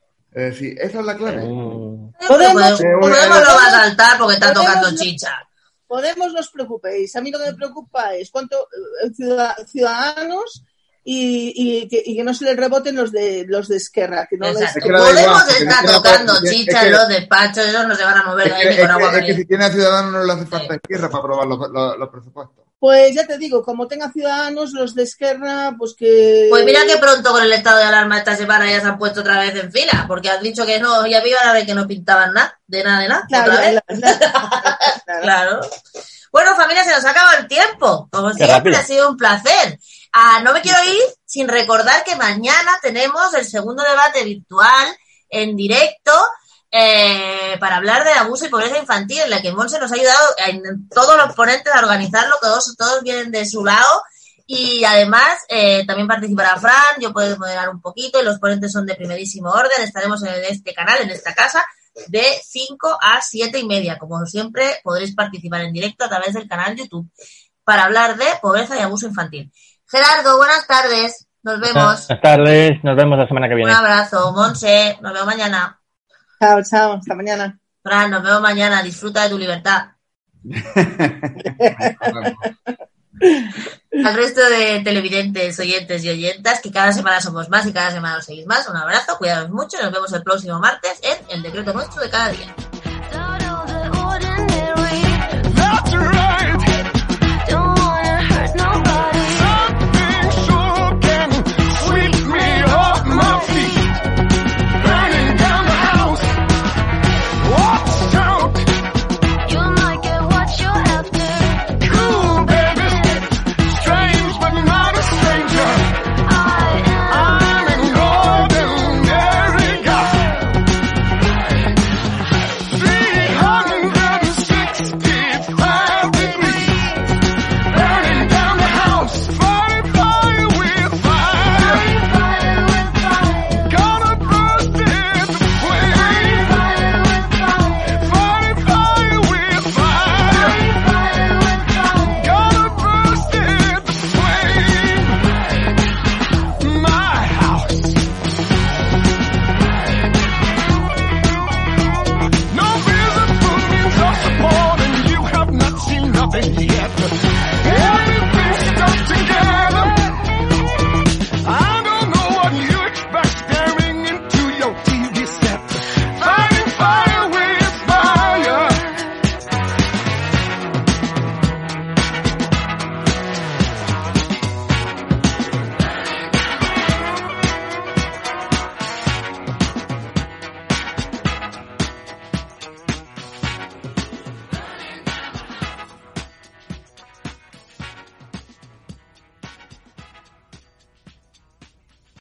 Es decir, esa es la clave. Mm, Podemos, Podemos- Podemos lo va a saltar porque está Podemos tocando no- chicha. Podemos, no os preocupéis. A mí lo que me preocupa es cuánto eh, ciudad- ciudadanos y, y, que, y que no se les reboten los de los de Esquerra. Que no les- Exacto. Es que le da Podemos igual, porque estar no tiene tocando es que- chicha es que- en los despachos, ellos no se van a mover Es de que, ahí ni con es agua que- es que si caliente. tiene a ciudadanos no le hace falta Sí. izquierda para aprobar los, los- los presupuestos. Pues ya te digo, como tenga ciudadanos, los de Esquerra, pues que... Pues mira que pronto con el estado de alarma esta semana ya se han puesto otra vez en fila, porque han dicho que no, ya iban a ver que no pintaban nada, de nada, de nada, Claro, otra vez. la- la- claro. Claro. Bueno, familia, se nos ha acabado el tiempo. Como Qué siempre, rápido. ha sido un placer. Ah, no me quiero ir sin recordar que mañana tenemos el segundo debate virtual en directo eh, para hablar de abuso y pobreza infantil, en la que Monse nos ha ayudado en todos los ponentes a organizarlo, que todos, todos vienen de su lado. Y además, eh, también participará Fran, yo puedo moderar un poquito, y los ponentes son de primerísimo orden. Estaremos en este canal, en esta casa, de cinco a siete y media. Como siempre, podréis participar en directo a través del canal YouTube para hablar de pobreza y abuso infantil. Gerardo, buenas tardes. Nos vemos. Buenas tardes, nos vemos la semana que Un viene. abrazo. Monse, nos vemos mañana. Chao, chao, hasta mañana. Fran, nos vemos mañana. Disfruta de tu libertad. Al resto de televidentes, oyentes y oyentas, que cada semana somos más y cada semana os seguís más, un abrazo, cuidados mucho y nos vemos el próximo martes en El Decreto Nuestro de Cada Día.